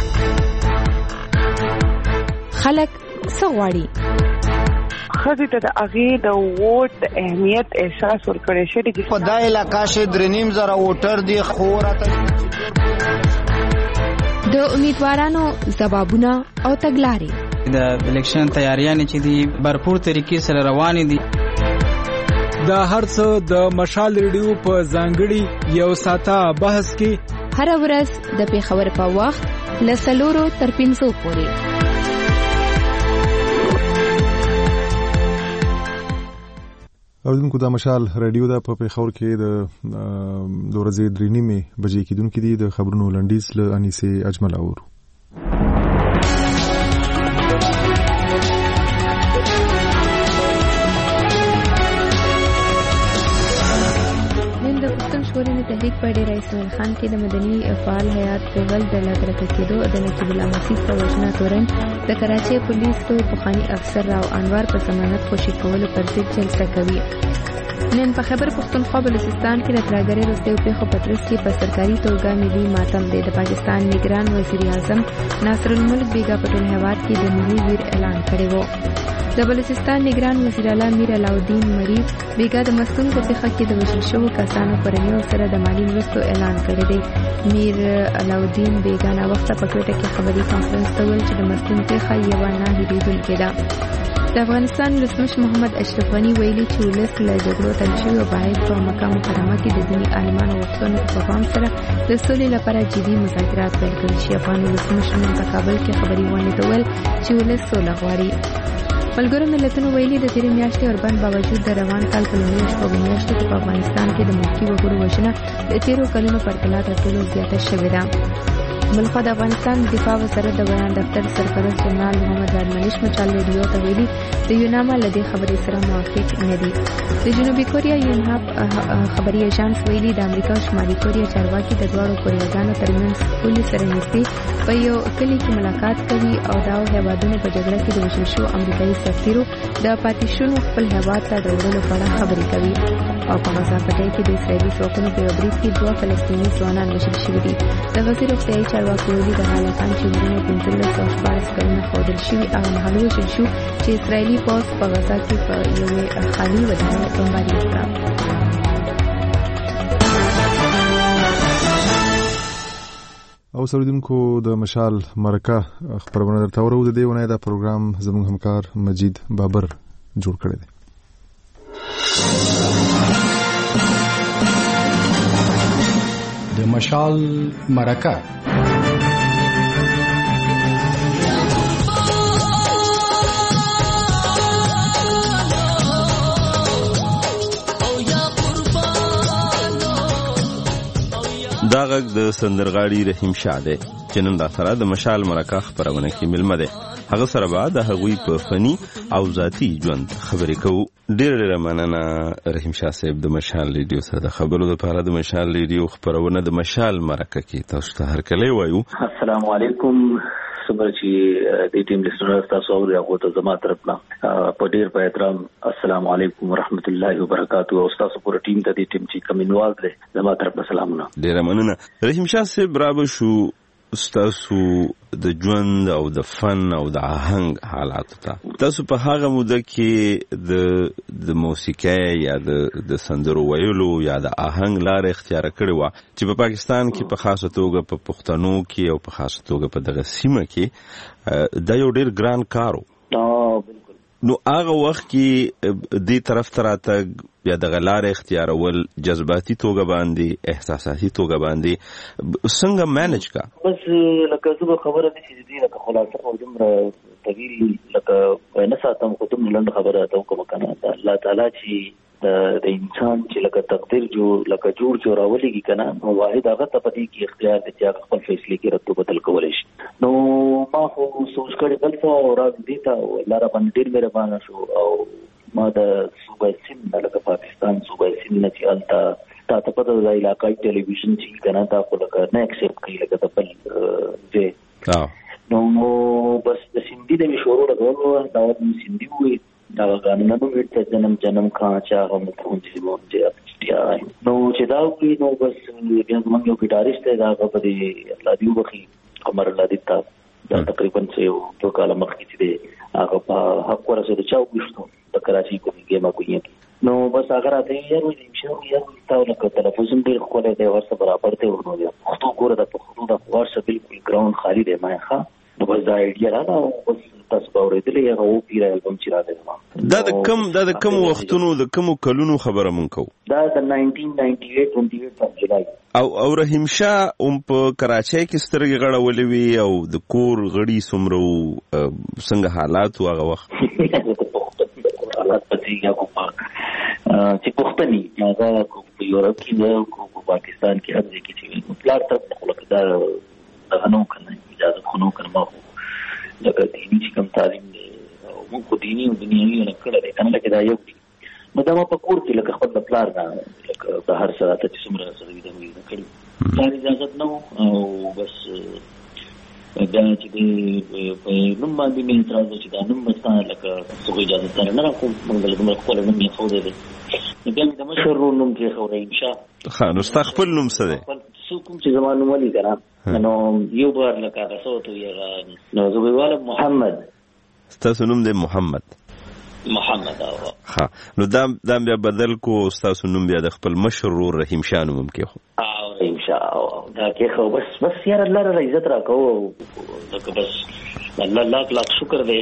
خلک څه غواړي؟ خزي ته د اغه د ووټ د اهمیت احساس ورکړی شي چې په دای علاقې شه درنیم زره ووټر دی خوراته د امیدوارانو ځوابونه او تګلارې د الیکشن تیاریانې چې دي برپور طریقې سره روانې دي. د هرڅه د مشال ریډیو په ځانګړي یو ساته بحث کې هر ورځ د پیښور په وخت له سلورو تر پنځو پورې. اوریدونکو د مشال رادیو د په پیښور کې د د ورځې درې نیمې بجې کېدونکې دي. د خبرونو لنډیز له انیسې اجمل اورو. ژغورنې تحریک په ډیر اسماعیل خان کې د مدني فعال حیات پرول د لادرکه کېدو د نقیب الله مسیح په وژنه تورن د کراچۍ پولیسو پخواني افسر راو انوار په ضمانت خوشي کولو پر ضد جلسه کوي. نن په خیبر پښتونخوا بلوچستان کې د ترهګرۍ وروستیو پیښو په ترڅ کې په سرکاري توګه ملي ماتم دی. د پاکستان نگران وزیر اعظم ناصر الملک بیګا په ټول هیواد کې د ملي ویر اعلان کړی و. د بلوچستان نگران وزیر اعلی میر علاؤالدین مری بیګا د مستون په پیښه کې د وژل شوو کسانو کورنیو سره د مالي مرستو اعلان کړی دی. میر علاؤالدین بیګا نا وخت په کوټه کې خبري کانفرنس ته ویل چې د مستون پیښه یو نه هېرېدونکې ده. د افغانستان ولسمشر محمد اشرف غني ویلي چې ولس له جګړو تنګ شوی او باید په مکه مکرمه کې د دیني عالمانو غوښتنو په پام سره د سولې لپاره جدي مذاکرات پیل کړي شي. افغان ولسمشر نن په کابل کې خبري ونې ته ویل چې ولس سوله غواړي. ملګرو ملتونو ویلي د تېرې میاشتې اوربند باوجود د روان کال په لومړیو شپږو میاشتو کې په افغانستان کې د ملکي وګړو وژنه د تېرو کلونو پرتله تر ټولو زیاته شوې ده. بلخوا د افغانستان دفاع وزارت د بیان دفتر سرپرست جنرال محمد رادمنش مچال ریډیو ته ویلي د یوناما له دې خبرې سره موافق نه دي. د جنوبي کوریا یونهاپ خبري ایجانس ویلي د امریکا او شمالي کوریا چارواکي د دواړو کوریاګانو ترمنځ پولې سره نږدې په یو کلي کې ملاقات کوي او دا هیوادونه په جګړه کې د وژل شوو امریکایي سفیرو د پاتې شونو خپل هیواد ته د وړلو په اړه خبرې کوي. او په غزا پټۍ کې د اسرائیلي ځواکونو په یو برید کې دوه فلسطیني ځوانان وژل شوي دي. د غزې روغتیایي چارواکو ویلي د هلکان چې عمرونه پنځلس او شپاړس کلونه ښودل شوي هغه مهال وژل شو چې اسرائیلي پوځ په غزا کې په یوې خالي ودانۍ بمباري وکړه. او سردونکو د مشال مرکه خبرونه درته ورو د دې ونه دا پروګرام زموږ همکار مجید بابر جوړ کړی دی. د مشال مرکه دا غږ د سندرغاړي رحیم شاه دی چې نن را سره د مشال مرکه خبرونه کې ملمه دی. هغه سره به د هغوی په فني او ذاتي ژوند خبرې کوو. ډېر ډېر مننه رحیم شاه صاحب د مشال ریډیو سره د خبرو لپاره. د مشال ریډیو خبرونه د مشال مرکه کې تاسو ته هرکلی وایو. السلام علیکم. صبر چې د ټیم لیسنرز تاسو اوري هغه ته زما طرف نه په ډیر په احترام السلام علیکم ورحمت الله وبرکاتہ او تاسو پوره ټیم ته د ټیم چې کمینوال دی زما طرف نه سلامونه. ډیر مننه رحیم شاه صاحب. برابر شو تاسو د ژوند او د فن او د آهنګ حالات ته تاسو په هغه موده کې د د موسیقۍ یا د د سندرو ویلو یا د آهنګ لار اختیار کړې و چې په پاکستان کې په خاصه توګه په پښتنو کې او په خاصه توګه په دغه سیمه کې دا یو ډیر ګران کارو. نو هغه وخت کې دې طرف ته راتګ یا د غلار اختیارول جذباتي توګه باندې احساساتي توګه باندې څنګه مانج کا؟ بس لکه زه خبره دي چې دې لکه خلاصه او دومره طویل لکه نه ساتم خو دومره لنډ خبره ته کوم کنه الله تعالی چې د انسان چې لکه تقدیر جو لکه جوړ جو راولېږي کنه نو واحد هغه ته پدې کې اختیار دي چې هغه خپل فیصله کې رد بدل کولای شي. نو ما خو سوچ کړی بل څه او را دي ته الله را باندې ډېر مهربان شو او ما د صوبای سند لکه پاکستان صوبای سند نه چې التا تا ته په دغه علاقې ټلویزیون چې کنه تا خو لکه نه اکسپټ کوي لکه د بل دې نو بس د سندي د مشورو لګولو دا د سندي وي دا غانونه نو ورته جنم جنم کا چا هم پونځي مونږه اپټیا نو چې دا وي نو بس بیا موږ یو ګټاریست دا په دې الله دی وبخي عمر الله دې تا دا تقریبا څه یو دوه کاله مخکې دی هغه په حق ورسره د چاو وښتو د کراچي کومه ګیمه کوي نو بس هغه راته یې وایي چې یو تاو لکه تلفظ ډیر خوله دی ورسره برابر دی ورنو خو ګوره د پښتو د ورسره بالکل ګراوند خالی دی ما ښه نو بس دا ایډیا را نو بس تاسو باورېدلې هغه او پیره البم چې راځي دا د کم دا د کم وختونو د کم کلونو خبره مونږ کو دا د ناینټین ناینټي ایټ ټوئنټي ایټ په جولای او او رحیم شاه هم په کراچۍ کې سترګې غړولې وي او د کور غړي څومره څنګه حالات هغه وخت حالات پتی یا کو چې پښتني هغه کو په یورپ کې نه کو په پاکستان کې هر ځای کې چې پلار ته خلک دا غنو کنه اجازه خنو کنه ما لکه دیني چې کوم تعلیم دی موږ خو دیني او دنیوي نه کړل کنه لکه دا یو دی نو دا ما په کور کې لکه خپل پلار نه لکه په هر سره ته چې څومره سره وي دا وي نه کړی دا اجازه نه او بس دا چې د په نوم باندې مې اعتراض چې دا نوم مستان لکه څه اجازه تر نه راکوم موږ له موږ خپل نوم یې خو دې بیا د مشر نوم کې خو نه انشاء ها نو استغفر نوم څه دی څو کوم چې زمانو ولي کنه نو یو بار لکه تاسو ته یې نو زه ویوالم محمد تاسو نوم دی محمد محمد او ها نو دا دا بیا بدل کو تاسو نوم بیا د خپل مشر رحیم شاه نوم کې خو او رحیم شاه دا کې خو بس بس یار الله را عزت راکو لکه بس الله لاک لاک شکر دی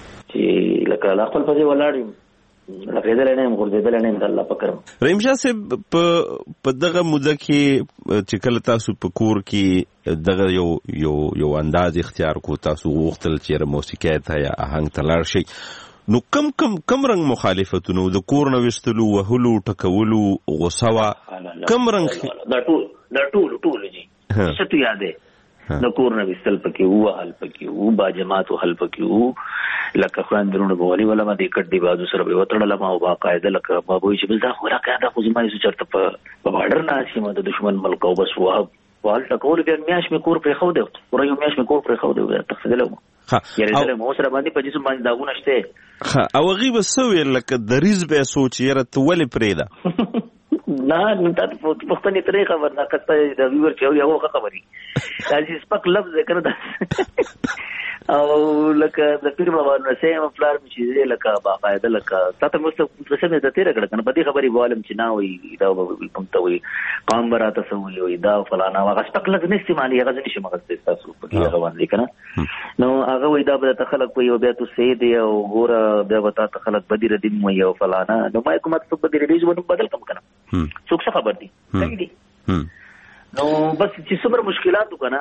چې لکه لا خپل پځې ولاړم لکه دې نه موږ دې دې نه الله پکرم رحیم شاه صاحب په دغه موده کې چې کله تاسو په کور کې دغه یو یو یو انداز اختیار کو تاسو غوښتل چې موسیقي ته یا آهنګ ته لاړ شئ نو کم کم کم رنگ مخالفتونو د کور نه وستلو وهلو ټکولو غوسوا کم رنگ دا ټول دا ټول ټول جی څه ته یادې د کور نه وستل پکې وو حل پکې وو با جماعت حل پکې وو لکه خوان درونه بوالي ولا ما دې کډي بازو سره به وتړل ما او باقاعده لکه ما وایي چې بل دا خو راکاده خو زما یې چرته په بارډر نه شي ما د دشمن ملک او بس واه وال ټکول بیا میاش مې کور پرې خو دی ورې یو میاش مې کور پرې خو دی تفصیل مو ها یاره مو سره باندې په جسم باندې داغونه شته ها او غیب سوې لکه دریز به سوچ یره ته ولې پرېدا نه نو تاسو په خپلې طریقې خبر نه کته د ویور چې یو خبري دا چې سپک لفظ کړه او لکه د پیر بابا نو سیم فلار چې لکه باقاعده لکه تاسو مو څه څه د تیر کړه کنه په دې خبري والم چې نه وي دا کوم ته وي قام براته سوي وي دا فلانا واغ سپک لفظ نه استعمالي هغه نشي مغز تاسو په دې روان دي کنه نو هغه وي دا به تخلق کوي او بیا تو سید او ګور بیا وتا تخلق بدیر دین مو یو فلانا نو ما کومه څه بدیر دې ژوند بدل کم کنه څوک څه خبر دي صحیح دي نو بس چې څومره مشکلات وکنه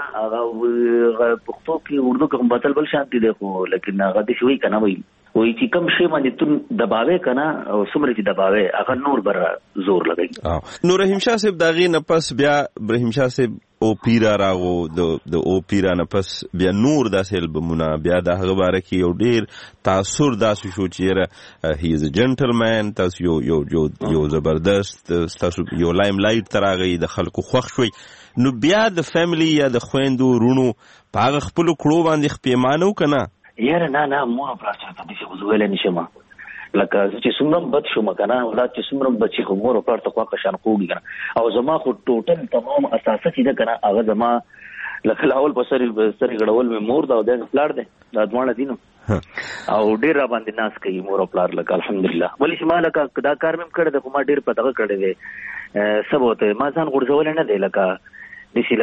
هغه پښتو کې اردو کې هم بدل بل شانتي دی خو لیکن هغه د شوي کنه وي وای چې کم شی باندې تون دباوي کنه او څومره چې دباوي هغه نور بر زور لګي نو رحیم شاه صاحب داغي نه پس بیا رحیم شاه صاحب او پیرا راغو د د او پیرا نه پس بیا نور داسې البمونه بیا د هغه باره کې یو ډیر تاثر داسې شو چې هی از ا جنټلمن تاسو یو یو یو یو زبردست تاسو یو لایم لایټ تراغی د خلکو خوښ شوي نو بیا د فیملی یا د خويندو رونو په هغه خپل کړو باندې خپېمانو کنه یاره نه نه مو خپل څه ته دې خو ویل نشم لکه چې څومره بد شو مکنه ولات چې څومره بد شي خو مور په تر خوا قشان کوږي کنه او زما خو ټوټل تمام اساسه چې ده کنه هغه زما لکه لاول په سر سر غړول مې مور دا د فلار ده دا ځوانه دینو او ډیر را باندې ناس کوي مور خپل لکه الحمدلله ولی چې ما لکه دا کار مې کړی ده خو ما ډیر پته کړی دی سبا ته ما ځان غوړځول نه دی لکه دسی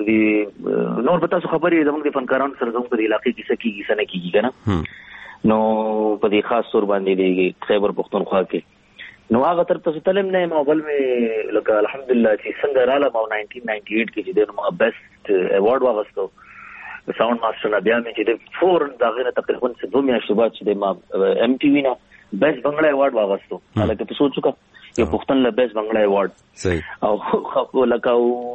لکه نور پتا سو خبرې زموږ د فنکارانو سره زموږ د علاقې کې سکیږي سنه کیږي کنه نو په دې خاص تور باندې دی خیبر پختونخوا کې نو هغه تر تاسو تلم نه مو بل مې لکه الحمدلله چې څنګه رااله ما نائنټین نائنټي ایټ کې چې د نو بیسټ ایوارډ واغستو ساوند ماستر نه بیا مې چې د فورن دا غره تقریبا څه دوه میاشتې بعد چې د ما ایم ټي وی نه بیسټ بنگلا ایوارډ واغستو هغه ته سوچو کا یو پښتون له بیس بنگلا ایوارډ صحیح او خو لکه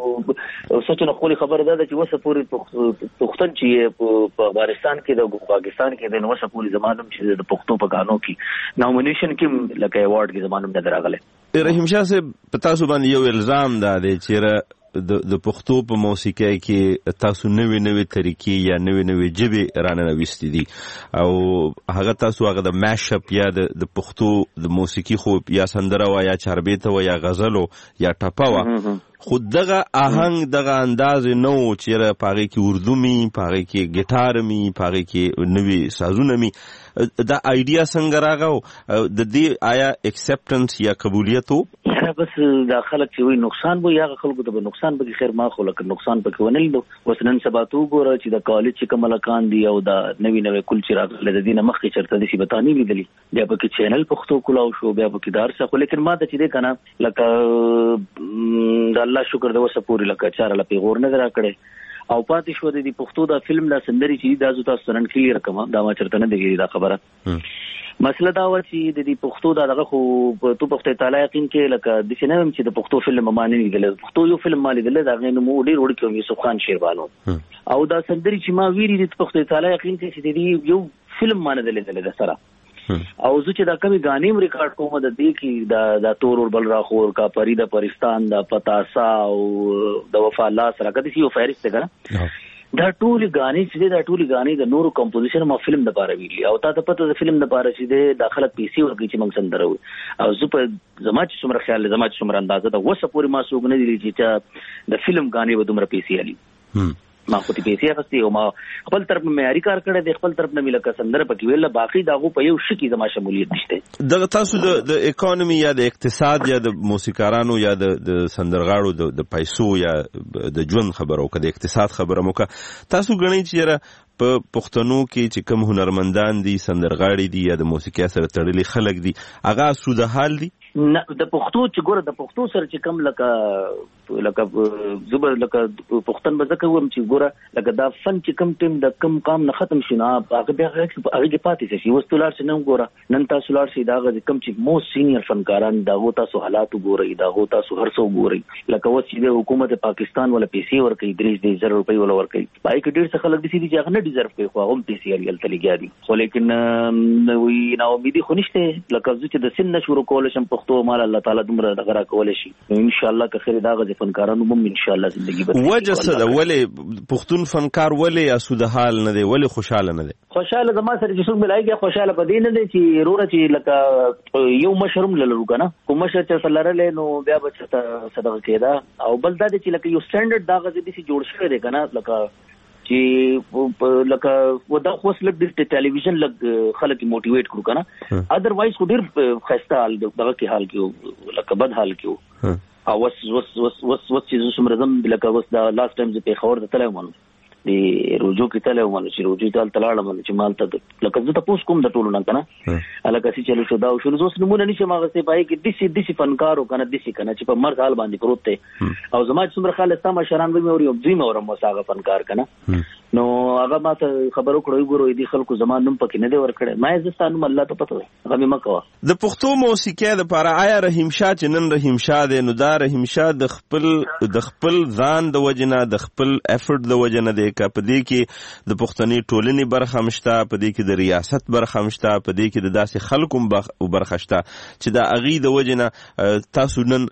او سوچ نه خو خبر ده چې وسه پوری پښتون چې په افغانستان کې د پاکستان کې د وسه پوری زمانم چې د پښتو په غانو کې نومینیشن کې لکه ایوارډ کې زمانم نه دراغله رحیم شاه صاحب پتا سو باندې یو الزام ده چې د د پښتو په موسیقۍ کې تاسو نوې نوې طریقې یا نوې نوې جبې رانه وستې دي او هغه تاسو هغه د میش اپ یا د د پښتو د موسیقي خو یا سندره وا یا چاربیته وا یا غزلو یا ټپا وا خود دغه آهنګ دغه انداز نو چې پاره کې اردو می پاره کې ګټار می پاره کې نوې سازونه می دا ایډیا څنګه راغو د دې آیا اکسپټنس یا قبولیت یاره بس دا خلک چې وي نقصان به یا خلکو ته به نقصان به خیر ما خو لکه نقصان پکې ونه لیدو اوس نن سبا تو ګوره چې د کالج چې کملکان دی او دا نوی نوی کل چې راغله د دینه مخکې چرته دي چې بتانی لیدلی بیا پکې چینل پښتو کولاو شو بیا پکې دار څه خو لیکن ما ته چې دې کنه لکه د الله شکر د وسه پوری لکه چار له پیغور نه درا کړي او پاتې شو د پښتو دا فلم لا سندري چې دا زو تاسو نن کلیر کما دا ما چرته نه دی دا خبره مسله دا و چې د دې پښتو دا دغه خو تو پښتو تعالی یقین کې لکه د سینما چې د پښتو فلم باندې لیدل پښتو یو فلم باندې لیدل دا غنه مو ډیر وړ کې یوسف خان شیربانو او دا سندري چې ما ویری د پښتو تعالی یقین کې چې د یو فلم باندې لیدل د سره او زه چې دا کمی غانیم ریکارډ کوم د دې کې دا د تور اور بل راخور کا پریدا پرستان دا پتاسا او د وفا الله سره کدي یو فهرست ده دا ټول غاني چې دا ټول غاني د نورو کمپوزیشن ما فلم د پاره ویلي او تا ته پته د فلم د پاره چې د داخله پیسي ورګي چې موږ سندرو او زه په زما چې څومره خیال زما چې څومره اندازه دا وسه پوری ما سوګ نه دي چې د فلم غاني به دومره پیسي علي ما خو تی پیسې اخستي او ما خپل طرف نه معیاري کار کړی دی خپل طرف نه مې لکه سندره پکې ویله باقي داغو په یو شي کې زما شمولیت نشته دغه تاسو د اکانومي یا د اقتصاد یا د موسیقارانو یا د سندرغاړو د پیسو یا د ژوند خبرو که د اقتصاد خبره مو که تاسو ګڼئ چې په پښتنو کې چې کوم هنرمندان دي سندرغاړي دي یا د موسیقۍ سره تړلي خلک دي هغه سوده حال دي نه د پښتو چې ګوره د پښتو سره چې کم لکه لکه زبر لکه پښتون به ځکه وم چې ګوره لکه دا فن چې کم ټیم د کم کام نه ختم شي نه هغه بیا هغه کې پاتې شي اوس تلار چې نن ګوره نن تاسو لار شي دا هغه کم چې مو سینیئر فنکاران دا غو تاسو حالات ګورئ دا غو تاسو هر څو ګورئ لکه اوس چې د حکومت پاکستان ولا پیسې ورکړي درې زره روپۍ ولا ورکړي پای کې ډېر څه خلک دي چې هغه نه ډیزرو کوي خو هم پیسې اړیل تلګیا دي خو لیکن وی نو امیدي خو نشته لکه چې د سن شروع کول شم پښتو مال الله تعالی دومره دغه کول شي ان شاء الله که خیر دا غزه فنکارانو هم ان شاء الله زندگی به وجه سره ولې پښتون فنکار ولې اسوده حال نه دی ولې خوشاله نه دی خوشاله زما سره چې څوک ملایږي خوشاله پدې نه دي چې روره چې لکه یو مشروم لرو کنه کوم مشر چې سلرلې نو بیا بچته صدقه کېدا او بل دا چې لکه یو سټانډرډ دا غزه دي چې جوړ شوی دی کنه لکه چې لکه ودا خو سلک د ټلویزیون لګ خلک موټیویټ کړو کنه اذروایز خو ډیر خسته حال دغه کې حال کې لکه بد حال کې او وس وس وس وس وس چې څومره زم لکه وس دا لاست ټایم چې په خبر د تلمون دی روجو کې تلمون چې روجو تل تلاړم چې مال ته لکه زه تاسو کوم د ټولو نه کنه الګا سي چلو شو دا شو زوس نمونه نشم هغه سي پای کې دسي دسي فنکارو کنه دسي کنه چې په مرګ حال باندې پروت ته او زما څومره خالص تما شران به موري دوی مورم مساغه فنکار کنه نو هغه ما ته خبرو کړو ګورو دي خلکو زمان نوم پکې نه دی ور کړی ما زستانو الله ته پته هغه مې مکوا د پښتو موسیقۍ د لپاره آیا رحیم شاه چې نن رحیم شاه دی نو دا رحیم شاه د خپل د خپل ځان د وجنه د خپل افورت د وجنه دی که په دې کې د پښتني ټولنې برخه مشته په دې کې د ریاست برخه مشته په دې کې د داسې خلکو برخه شته چې دا اغي د وجنه تاسو نن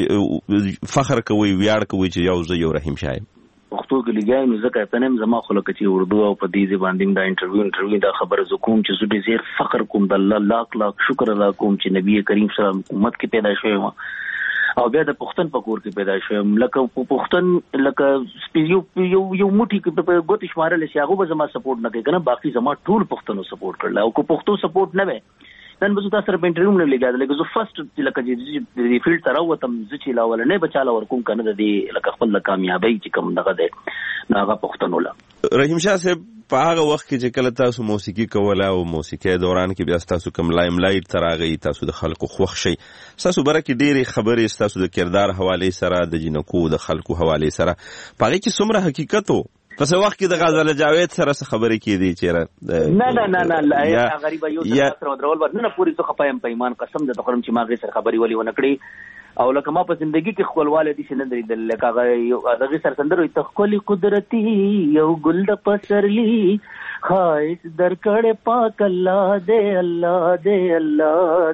فخر کوي ویاړ کوي چې یو زه یو رحیم شاه پښتو کې لګای نو ځکه ته نیم زما خلک چې اردو او په دې باندې دا انټرویو انټرویو دا خبره زکوم چې زه ډیر فخر کوم د الله لاک لاک شکر ادا کوم چې نبی کریم صلی الله علیه وسلم امت کې پیدا شوی و او بیا د پښتون په کور کې پیدا شوم لکه پښتون لکه یو یو یو موټی کې په ګوت شمارل شي هغه به زما سپورټ نه کوي کنه باقي زما ټول پښتنو سپورټ کړل او کو پښتو سپورټ نه وي نن به تاسو سره په انټرویو نه لګیدل لکه زه فرست لکه چې د فیلډ سره وتم چې لا ول نه بچاله ورکوم کنه د دې لکه خپل کامیابی چې کوم دغه ده ناغه پښتنو لا رحیم شاه صاحب په هغه وخت کې چې کله تاسو موسیقي کوله او موسیقۍ دوران کې بیا تاسو کوم لایم لایټ تراغی تاسو د خلکو خوښ شي تاسو برکه ډېری خبرې تاسو د کردار حواله سره د جنکو د خلکو حواله سره پاره کې څومره حقیقت وو پس وخت کې د غزل جاوید سره څه خبرې کېدی چې نه نه نه نه یا غریب یو سره درول ور نه پوری څه خپایم په ایمان قسم د تخرم چې ما غي سره خبرې ولي ونه کړی او لکه ما په زندگی کې خپلواله دي چې نه درې لکه هغه یو دغه سر سندرو تخولي قدرتي یو ګل د پسرلی خایس درکړې پاک الله دې الله دې الله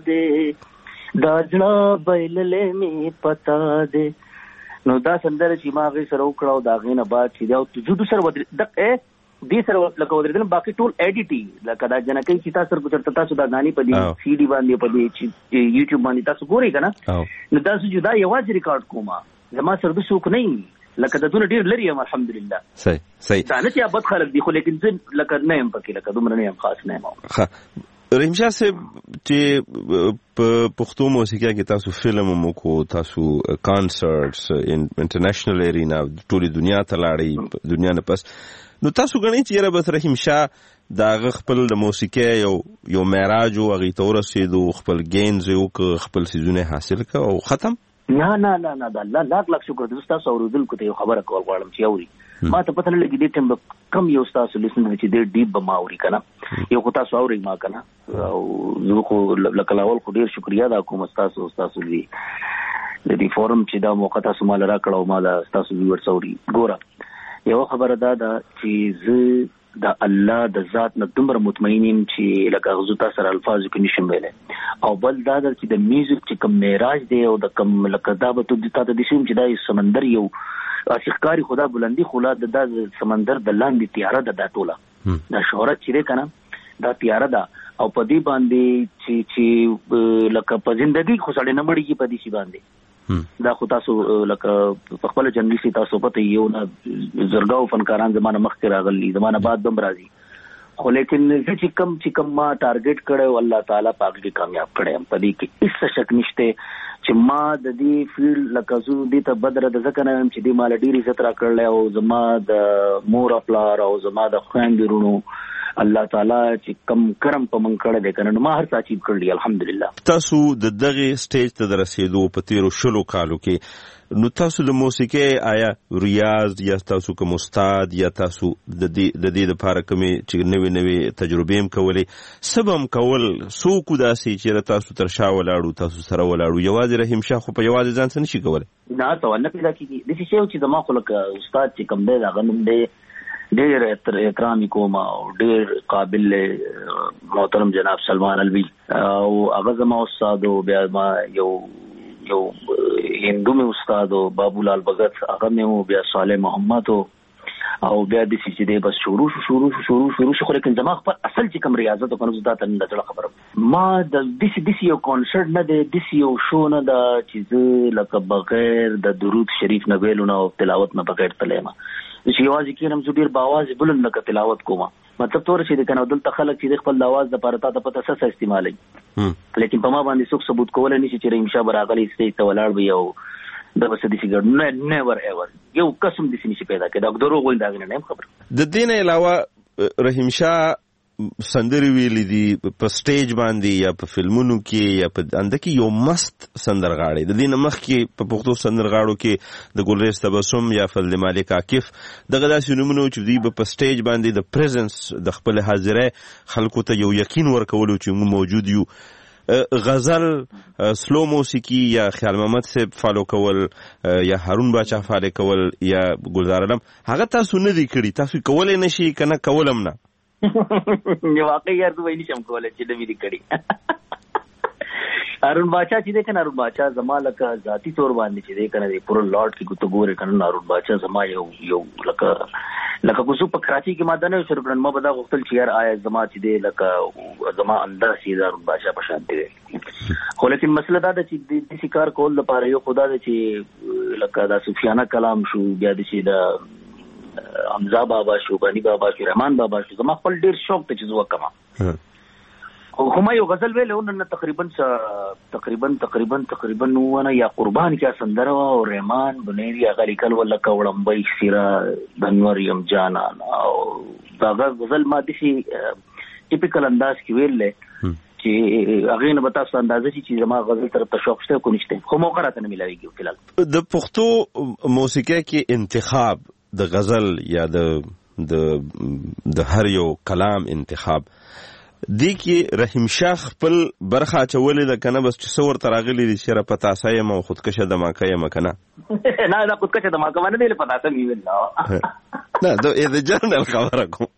دې دا ځړه بیللې می پتا دې نو دا سندره چې ما غي سره وکړاو دا غینه بعد چې دا ته جوړ سره ودرې د دې سره لکه ودرېدل باقي ټول ایډیټي لکه دا جنکې چې تاسو سره ګذر تاسو دا غاني په دې سی ډي باندې په دې چې یوټیوب باندې تاسو ګورئ کنه نو تاسو جدا یوازې ریکارډ کوما زما سره د څوک نه لکه د دونه ډیر لري الحمدلله صحیح صحیح دا نه چې ابد خلک دي خو لیکن زه لکه نه يم پکې لکه دومره نه يم خاص نه یم رحیم شاه صاحب چې په پښتو موسیقۍ کې تاسو فلم مو کو تاسو کانسرټس انټرنیشنل ارینا ټولې دنیا ته لاړې دنیا نه پس نو تاسو غنئ چې رب رحیم شاه دا خپل د موسیقۍ یو یو معراج او غي تور رسیدو خپل گینز یو خپل سيزونه حاصل ک او ختم نه نه نه نه د الله لاک لاک شکر د تاسو اوریدل کو ته یو خبره کول غواړم چې اوري ما ته پته نه لګی دې ټیم کم یو تاسو لیسن چې دې ډیپ به ما اوري کنه یو کو تاسو اوري ما کنه او زه خو لکه لاول خو ډیر شکریا دا کوم تاسو تاسو دی د دې فورم چې دا موقع تاسو مال را کړو ما دا تاسو ویور سوري ګوره یو خبره دا ده چې زه د الله د ذات نه دومره مطمئنیم چې لکه غزو تاسو سره الفاظ کې نشم ویلې. او بل دا چې د میوزیک چې کوم معراج دی او د کوم لکه دا به ته د دې چې دا سمندر یو اشخکاری خدا بلندی خلا د دا سمندر د لاندې تیاره ده دا ټوله دا شهرت چې کنه دا تیاره ده او په دې باندې چې چې لکه په ژوندۍ خو سړی نه مړیږي په دې شی باندې دا خو تاسو لکه په خپل جنرالي تاسو پته یو نه زرګاو فنکاران زمانه مخکې راغلي زمانه بعد بم راځي خو لیکن چې کم چې کم ما ټارګټ کړو الله تعالی پاک دې کامیاب کړي په دې کې هیڅ شک نشته چې ما د دې فیلډ لکه زو دې ته بدر د ځکه نه چې دې مال ډیری عزت را کړل او زما د مور خپل او زما د خويندرونو الله تعالی چې کم کرم په من کړه دې کنه ما هر څه اچیو کړی الحمدلله. تاسو د دغه سټیج ته رسیدو په تیرو شلو کالو کې نو تاسو د موسیقي آیا ریاض یا تاسو کوم استاد یا تاسو د دې د دې لپاره کومې چې نوې نوې تجربې هم کولې سبم کول سو کو داسي چې تاسو تر شا ولاړو تاسو سره ولاړو یوازې رحیم شاه خو په یوازې ځان څه نشي کولای نه ته ونه پیدا کیږي د څه چې زما خو لکه استاد چې کوم دی دا غنوم دی ډېر احترام کوم او ډېر قابل محترم جناب سلمان الوی او هغه زما استاد او بیا ما یو یو هندو می استاد او بابو لال بغت هغه مې بیا صالح محمد او بیا د سې دې بس شروع شروع شروع شروع شو لیکن زما خپل اصل چې کوم ریاضت او کنه زدا ته نه خبره ما د دې دې یو کنسرت نه د دې یو شو نه د چې لکه بغیر د درود شریف نه ویلو نه او تلاوت نه بغیر تلېما چې یوازې کینم زه ډیر باواز بلند لکه تلاوت کوم مطلب تور چې د کنه دلته خلک چې خپل आवाज د پاره ته پته څه استعمالي لیکن په ما باندې څوک ثبوت کول نه شي چې رحیم شاه براغلی سټیج ته ولاړ وي او د بس دې څنګه نه نیور ایور یو قسم دې نشي پیدا کېدا ډورو غوښ دا نه خبر د دین علاوه رحیم شاه سندري ویلې دي په سټیج باندې یا په فلمونو کې یا په انده کې یو مست سندرغاړي د دین مخ کې په پښتو سندرغاړو کې د ګلریز تبسم یا فضل مالک عاکف دغه داسې نمونه چې دی په سټیج باندې د پریزنس د خپل حاضره خلکو ته یو یقین ورکول چې موږ موجود یو غزل سلو موسیقي یا خیال محمد صاحب فالو کول یا هارون باچا فالو کول یا گلزار علم هغه تاسو نه دی کړی تاسو کولای نشي کنه کولم نه یو واقعي یار دوی نشم کولای چې د ویلي کړي هارون باچا چې ده کنه هارون باچا زما لکه ذاتی تور باندې چې ده کنه د پور لاټ کې ګوتو ګوره کنه هارون باچا زما یو یو لکه لکه کوڅو په کراچي کې ماده نه شروع کړم ما به دا غوښتل چې یار آیا زما چې ده لکه زما انداز چې هارون باچا په شان دی خو لیکن مسله دا ده چې د شکار کول لپاره یو خدا ده چې لکه دا صوفیانه کلام شو بیا د چې دا حمزه بابا شو بانی بابا شو رحمان بابا شو زما خپل ډیر شوق ته چې زو کما خو ما یو غزل ویل نو تقریبا تقریبا تقریبا تقریبا نو یا قربان کیا سندره او رحمان بنيري غلی کل ولا کولم بای سیرا بنور یم جانا او دا غزل ما دي ټیپیکل انداز کې ویل چې هغه نه بتا ست اندازې چې زما غزل طرف ته شوق شته کو نشته خو موقع راته نه ملایږي فلحال د پښتو موسیقي کې انتخاب د غزل یا د د د هر یو کلام انتخاب دی کې رحیم شاه خپل برخه چولې د کنه بس چې څور تراغلی دي شر پتا سایم او خودکشه دماکه یم کنه نه دا خودکشه دماکه باندې له پتا ته ویل نه دا د جرنل خبره کوم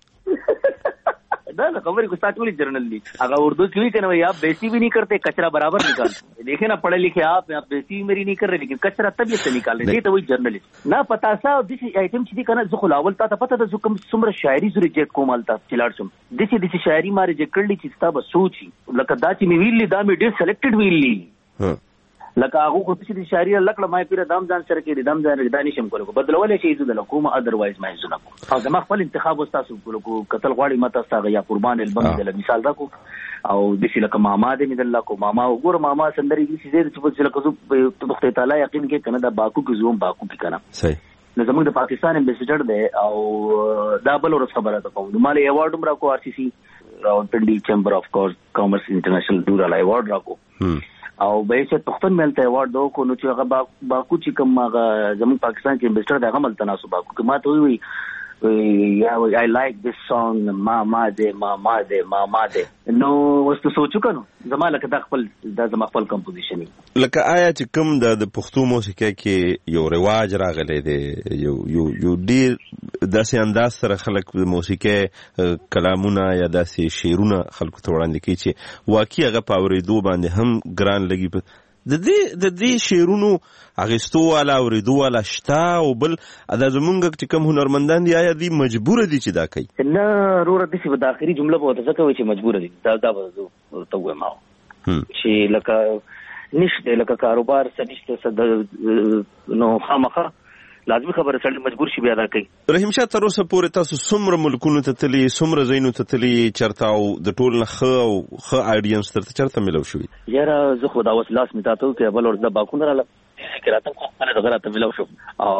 دا خبرې کو ساتولي جرنل لی اگر اردو کی بھی کہنا آپ بیسی بھی نہیں کرتے کچرا برابر نکالتے دیکھیں نا پڑھے لکھے آپ آپ بیسی میری نہیں کر رہے لیکن کچرا طبیعت سے نکال رہے تو وہی جرنلسٹ نہ پتا سا دسی آئٹم چیزی کنا زخ لاول تا پتا تا زکم سمر شاعری زری جیٹ کو مالتا چلاړ سم دسی دسی شاعری مارے جے کړلی چې ستا به سوچي لکه دا چې می ویلی دا می ډیر سلیکټډ ویلی لکه هغه خو چې شاعری لکړه ما پیره دام ځان سره کې دام ځان دانی شم کولو بدلولې شي زده لکوم اذروایز ما زونه او زما خپل انتخاب وستاسو کولو قتل غواړي ماته ساغه یا قربان البم د مثال راکو او د شي لکه ماما دې مدل الله کو ماما وګور ماما سندري کې زیات چې لکه زو په خدای تعالی یقین کې کنه دا باکو کې زوم باکو کې کنه صحیح نو زموږ د پاکستان امبیسډر دی او دا بل ورځ خبره ده کوم د مالي ایوارډ هم راکو آر سی سی راوندلي چیمبر اف کامرس انټرنیشنل ډورال ایوارډ راکو او به چې پښتون ملته ایوارډ دو کو نو چې هغه باکو چې کوم هغه زموږ پاکستان کې امبیسډر دغه ملته ناسو باکو کې ماته وی I like this song ماما دې ماما دې ماما دې نو وستو سوچو کنو زما لکه د خپل د زما خپل کمپوزیشن لکه آیا چې کوم د پښتو موسیقۍ کې یو رواج راغلی دی یو یو یو ډیر داسې انداز سره خلک د موسیقۍ کلامونه یا داسې شعرونه خلکو ته وړاندې کوي چې واقعي هغه په اورېدو باندې هم ګران لګي د دې د دې شعرونو اغستو والا اوریدو والا شتا او بل ادا زمونږ چې کوم هنرمندان دي آیا دي مجبور دي چې دا کوي نه وروره د څه د اخري جمله په وته کوي چې مجبور دي دا دا ته وایم چې لکه نشته لکه کاروبار سنشته صد نو خامخه لازمي خبره سړی مجبور شي بیا دا کوي. رحیم شاه تر اوسه پورې تاسو څومره ملکونو ته تللی څومره ځایونو ته تللی چرته او د ټول نه ښه او ښه آډینس درته چرته ملو شوي؟ یاره زه خو دا اوس لاس مې تاته وکړې بل ورځ د باکونه راله چې راته خو خپله دغه راته ملو شو او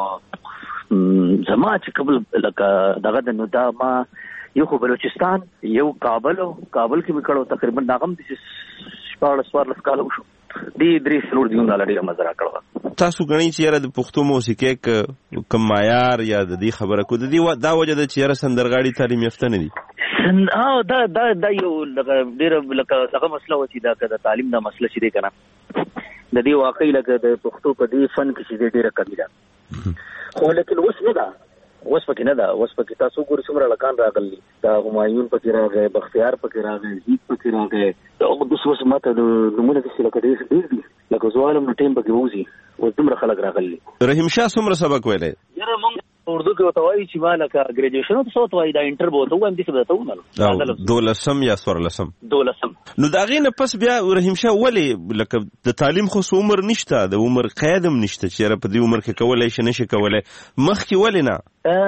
زما چې قبل لکه دغه د نو دا ما یو خو بلوچستان یو کابل کابل کې مې کړو تقریبا دا هم د شپاړس څوارلس کاله وشو دی درې څلور دیونه لري مزه راکړه. تاسو غنئ چې یاره د پښتو موسیقۍ کم معیار یا د دې خبره کو د دې دا وجه ده چې یاره سندرغاړي تعلیم یافته نه دي؟ اه دا دا دا یو ډېره لکه هغه مسله و چې دا که د تعلیم دا مسله چې دی که نه د دې واقعي لکه د پښتو په دې فن کې چې دی ډېره کمي ده خو لیکن اوس نه ده اوس پکې نه ده اوس پکې تاسو ګورئ څومره لکان راغلي دا همایون پکې راغی بختیار پکې راغی زید پکې راغی اوس اوس ماته د نومونه داسې لکه ډېر ډېر دي لکه زه وایم نو ټایم پکې ووځي اوس دومره خلک راغلي. رحیم شاه څومره سبق ویلی؟ یاره مونږ اردو کې ورته وایي چې ما لکه ګریجویشن ورته څه ورته وایي دا انټر به ورته ووایم داسې به درته ومنم دولسم یا څوارلسم دولسم. نو د هغې نه پس بیا رحیم شاه ولې لکه د تعلیم خو عمر نشته د عمر قید هم نشته چې یاره په دې عمر کې کولی شي نشي کولی مخکې ولې نه؟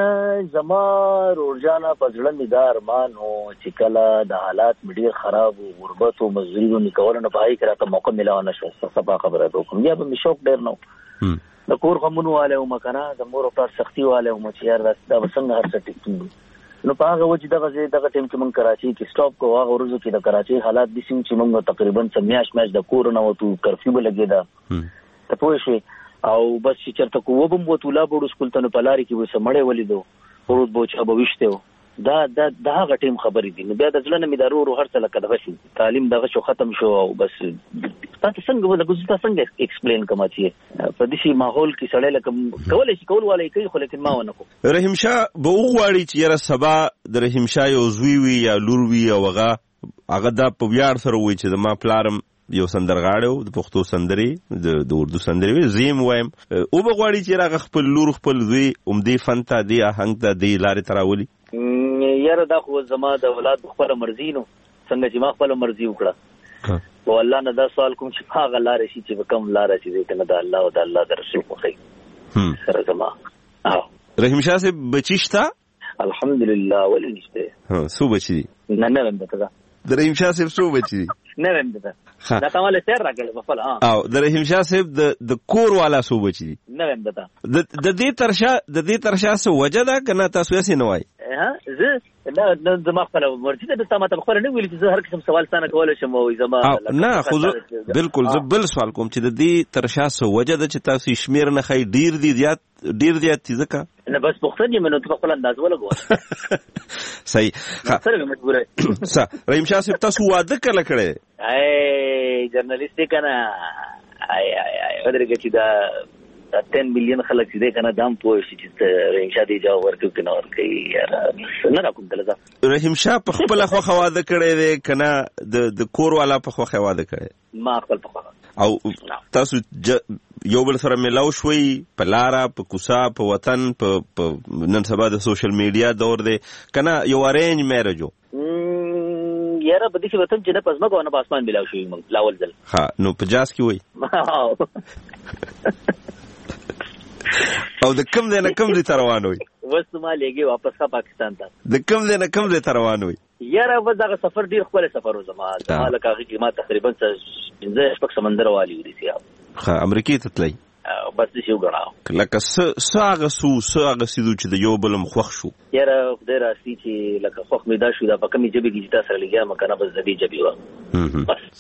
زما رورجانه په زړه مې دا ارمان و چې کله د حالات مې ډېر خراب و غربت و مزدوري به مې کوله نو په هغې کې راته موقع میلاوه نه شوه صفا خبره ته وکړم یا به مې شوق ډېر نه و د کور غمونو والی وم که نه د مور او پلار سختي والی وم چې یار دا به څنګه هر څه ټیک کېږي نو په هغه وجې دغه ځای دغه ټایم کې مونږ کراچۍ کې سټاپ کوو هغه ورځو کې د کراچۍ حالات داسې وو چې مونږ تقریبا څه میاشت میاشت د کور نه وتو کرفیو به لګېده ته پوه شوې او بس چې چېرته کو وبه م وتو لا بوړو سکول ته نو په لارې کې به څه مړی ولیدو ورود به چا به ویشتی و دا دا د هغه ټیم خبرې دي نو بیا د زړه نه مې دا ورو ورو هر څه لکه دغه شي تعلیم دغه شو ختم شو او بس تا ته څنګه لکه زه تا څنګه ایکسپلین کوم چې په داسې ماحول کې سړی لکه کولی شي کول والی کوي خو لیکن ما ونه کړو. رحیم شاه به وغواړي چې یاره سبا د رحیم شاه یو زوی وي یا لور وي او هغه هغه دا په ویاړ سره وایي چې زما پلارم یو سندرغاړی و د پښتو سندرې د اردو سندرې وي زه یې وایم او به غواړي چې هغه خپل لور خپل زوی همدې فن ته دې آهنګ ته دې لارې ته راولي؟ یاره دا خو زما د اولاد خپله مرضي نو څنګه چې ما خپله مرضي وکړه او الله نه دا سوال کوم چې هغه لاره شي چې به کوم لاره چې دی که نه د الله او د الله د رسول خوښوي سره زما. رحیم شاه صاحب بچي شته؟ الحمدلله ولې نشته. څو بچي دي؟ نه نه رنده ده د رحیم شاه صاحب څو بچي دي؟ نه رنده ده دا ته مالې سیر راکړل په خپله او د رحیم شاه صاحب د د کور والا څو بچي دي؟ نه رنده ده د دې تر شا د دې تر شا څه وجه ده که نه تاسو یې نه وایي؟ زه نه زما خپله مرجي ده تا ماته خپله نه ویلي چې زه هر قسم سوال ستانه کولی شم او زما نه خو زه بلکل زه بل سوال کوم چې د دې تر شا څه وجه ده چې تاسو یې شمېر نه ښایي ډېر دي زیات ډېر زیات دي ځکه نه بس پوښتنه یم نو ته خپل انداز ولګوه صحیح سره مې مجبوره څه رحیم شاه صاحب تاسو واده کله کړی؟ ای جرنالیست دی که نه ای ای ای ودرېږه چې دا دا ټن میلیون خلک چې دی که نه دا هم پوه شي چې رحیم شاه دې جواب ورکوي که نه ورکوي نه را کوم دله ځه. رحیم شاه په خپله خوښه واده کړی دی که نه د د کور والا په خوښه واده کړی؟ ما خپل په خوښه. او تاسو یو بل سره میلاو شوي په لاره په کوڅه په وطن په نن سبا د سوشل میډیا دور دی که نه یو ارینج میرج و؟ یاره په دې کې وطن چې نه په ځمکه او نه په اسمان میلاو شوي موږ لاول ځل. ها نو په جاز کې وایي او د کوم ځای نه کوم ځای ته روان وئ؟ اوس ما لېږې واپس ښه پاکستان ته. د کوم ځای نه کوم ځای ته روان وئ؟ یاره بس دغه سفر ډېر ښکلی سفر و زما زما لکه هغې کې ما تقریبا پنځه شپږ سمندر والي وداسې ښه امریکې ته تلئ؟ بس شي وګړاو لکه س ساغه سو ساغه سیدو چې د یو بل مخخ شو یاره خدای راسي چې لکه خوخ می دا شو دا په کمی جبه کې چې تاسو لګیا مکنه بس دې جبه و بس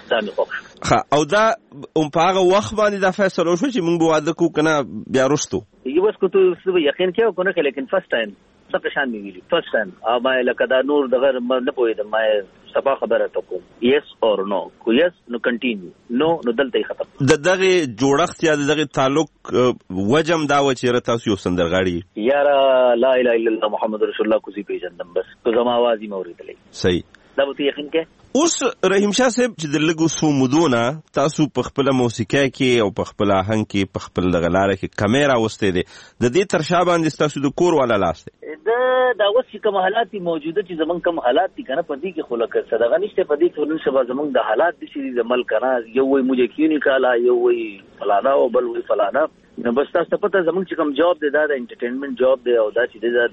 صحیح او دا اون په هغه وخت باندې دا فیصله شو چې موږ به واده کو کنه بیا رستو یو وس کو ته یقین کیو کنه لیکن فرست ټایم څه شان می ویلی فرست ټایم او ما لکه دا نور دغه نه پوهیدم ما صفا خبره ته کوم یس اور نو کو یس نو کنټینیو نو نو دلته ختم د دغه جوړښت یا دغه تعلق وجم دا و چې تاسو یو سندرغاړي یاره لا اله الا الله محمد رسول الله کو زی پیژندم بس کو زما आवाज یې موریدلې صحیح دا به یقین کې اوس رحیم شاه صاحب چې د لګو سو مودونه تاسو په خپل موسیقي کې او په خپل آهنګ کې په خپل لغلاره کې کیمرا وسته دي د دې ترشا باندې تاسو د کور والا لاس دا دا اوس کوم حالات موجوده چې زمون کوم حالات دي کنه په دې کې خلک صدقه نشته په دې کې ولن شبا زمون د حالات دي چې د ملک کنه یو وای موږ کیو نکالا یو وای فلانا او بل وای فلانا نو بس تاسو پته زمون چې کوم جاب دی دا د انټرټینمنت جاب دی او دا چې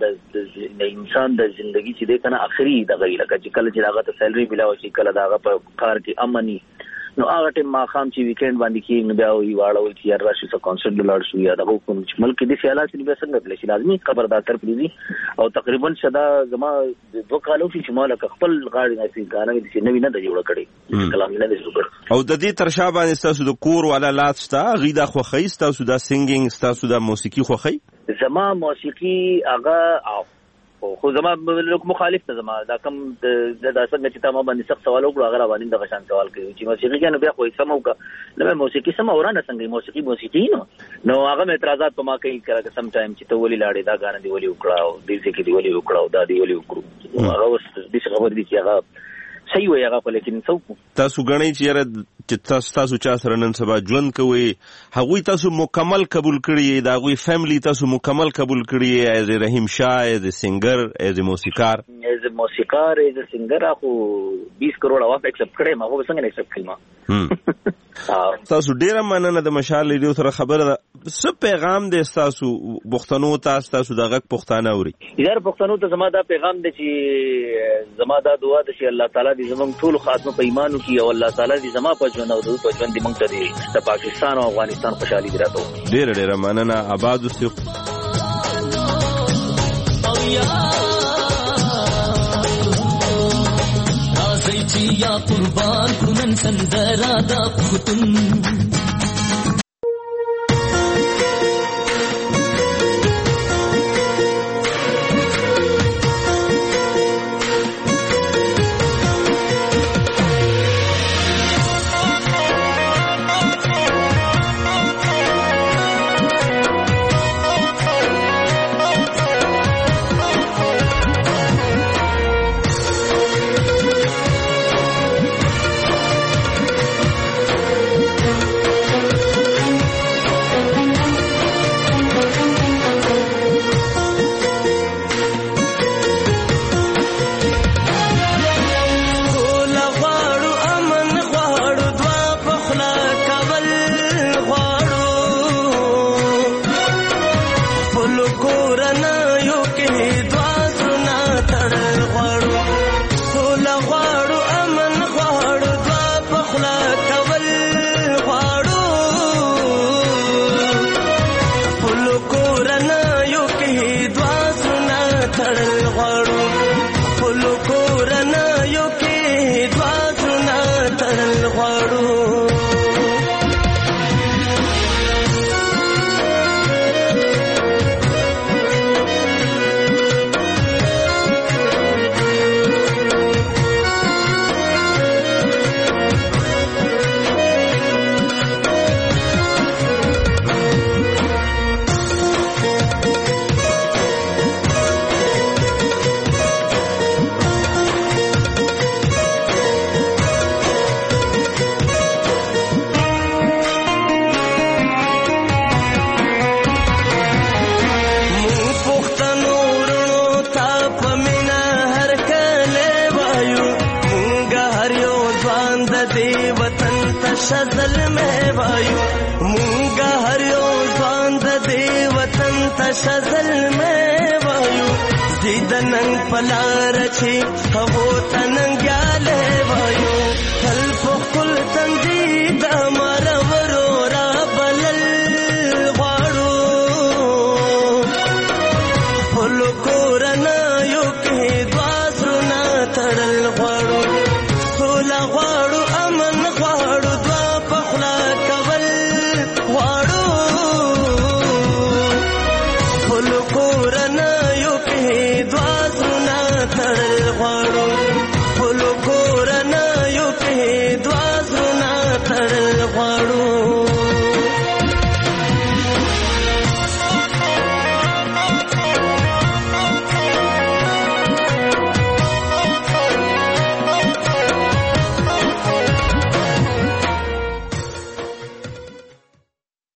د انسان د ژوندۍ چې دی کنه اخري دغه لکه چې کله چې هغه ته سیلري ملاوي چې کله دا هغه په کار کې امني نو هغه ټیم ما خام چې ویکند باندې کې نو بیا وی واړو چې یار راشي څه کانسرت دلار شو یا د کوم ملک دي سیالات چې به څنګه بل شي لازمي خبردار تر پریزي او تقریبا شدا زما دوه کالو چې مالک خپل غاړي ناسي غانې چې نوی نه د جوړ کړي کلام نه دی جوړ او د دې ترشا باندې تاسو د کور والا لات شتا غیدا خو خیس تاسو د سینګینګ تاسو د موسیقي خو خی زما موسیقي هغه خو زما مخالف ته زما دا کم د داسنګ چې تاسو باندې سخت سوال وکړو هغه باندې د غشان سوال کوي چې موسیقي کنه بیا خو سمو کا نو موسیقي سم اورانه څنګه موسیقي موسیقي نو نو هغه اعتراضات په ما کوي کړه سم ټایم چې ته ولي لاړې دا غانه دی ولي وکړاو دې څه کې دی ولي وکړاو دا دی ولي وکړو هغه اوس دې خبر دي چې هغه صحیح وي هغه لیکن څوک تاسو غنئ چې چې تاسو تاسو چا سره نن سبا ژوند کوي هغه تاسو مکمل قبول کړی دا غوي فیملی تاسو مکمل قبول کړی ایز رحیم شاه ایز سنگر ایز موسیقار ایز موسیقار ایز سنگر اخو بیس کروڑ واپ ایکسپټ کړی ما هو څنګه ایکسپټ کړم تاسو ډیره مننه د مشال ریډیو سره خبره څه پیغام دی تاسو بوختنو تاسو تاسو دغه پښتانه اوري یار پښتنو ته زما دا پیغام دی چې زما دا دعا ده چې الله تعالی دې زموږ ټول خاتمه په ایمان وکړي او الله تعالی دې زما په ژوند او د په ژوند دې موږ ته د پاکستان او افغانستان خوشحالي درته ډیره ډیره مننه آباد اوسئ یا قربان کنن سندرا دا پختون شزل میں وایو مونگا ہریو ځوان د دې وطن ته شزل میں وایو زیدنن پلار چی هغو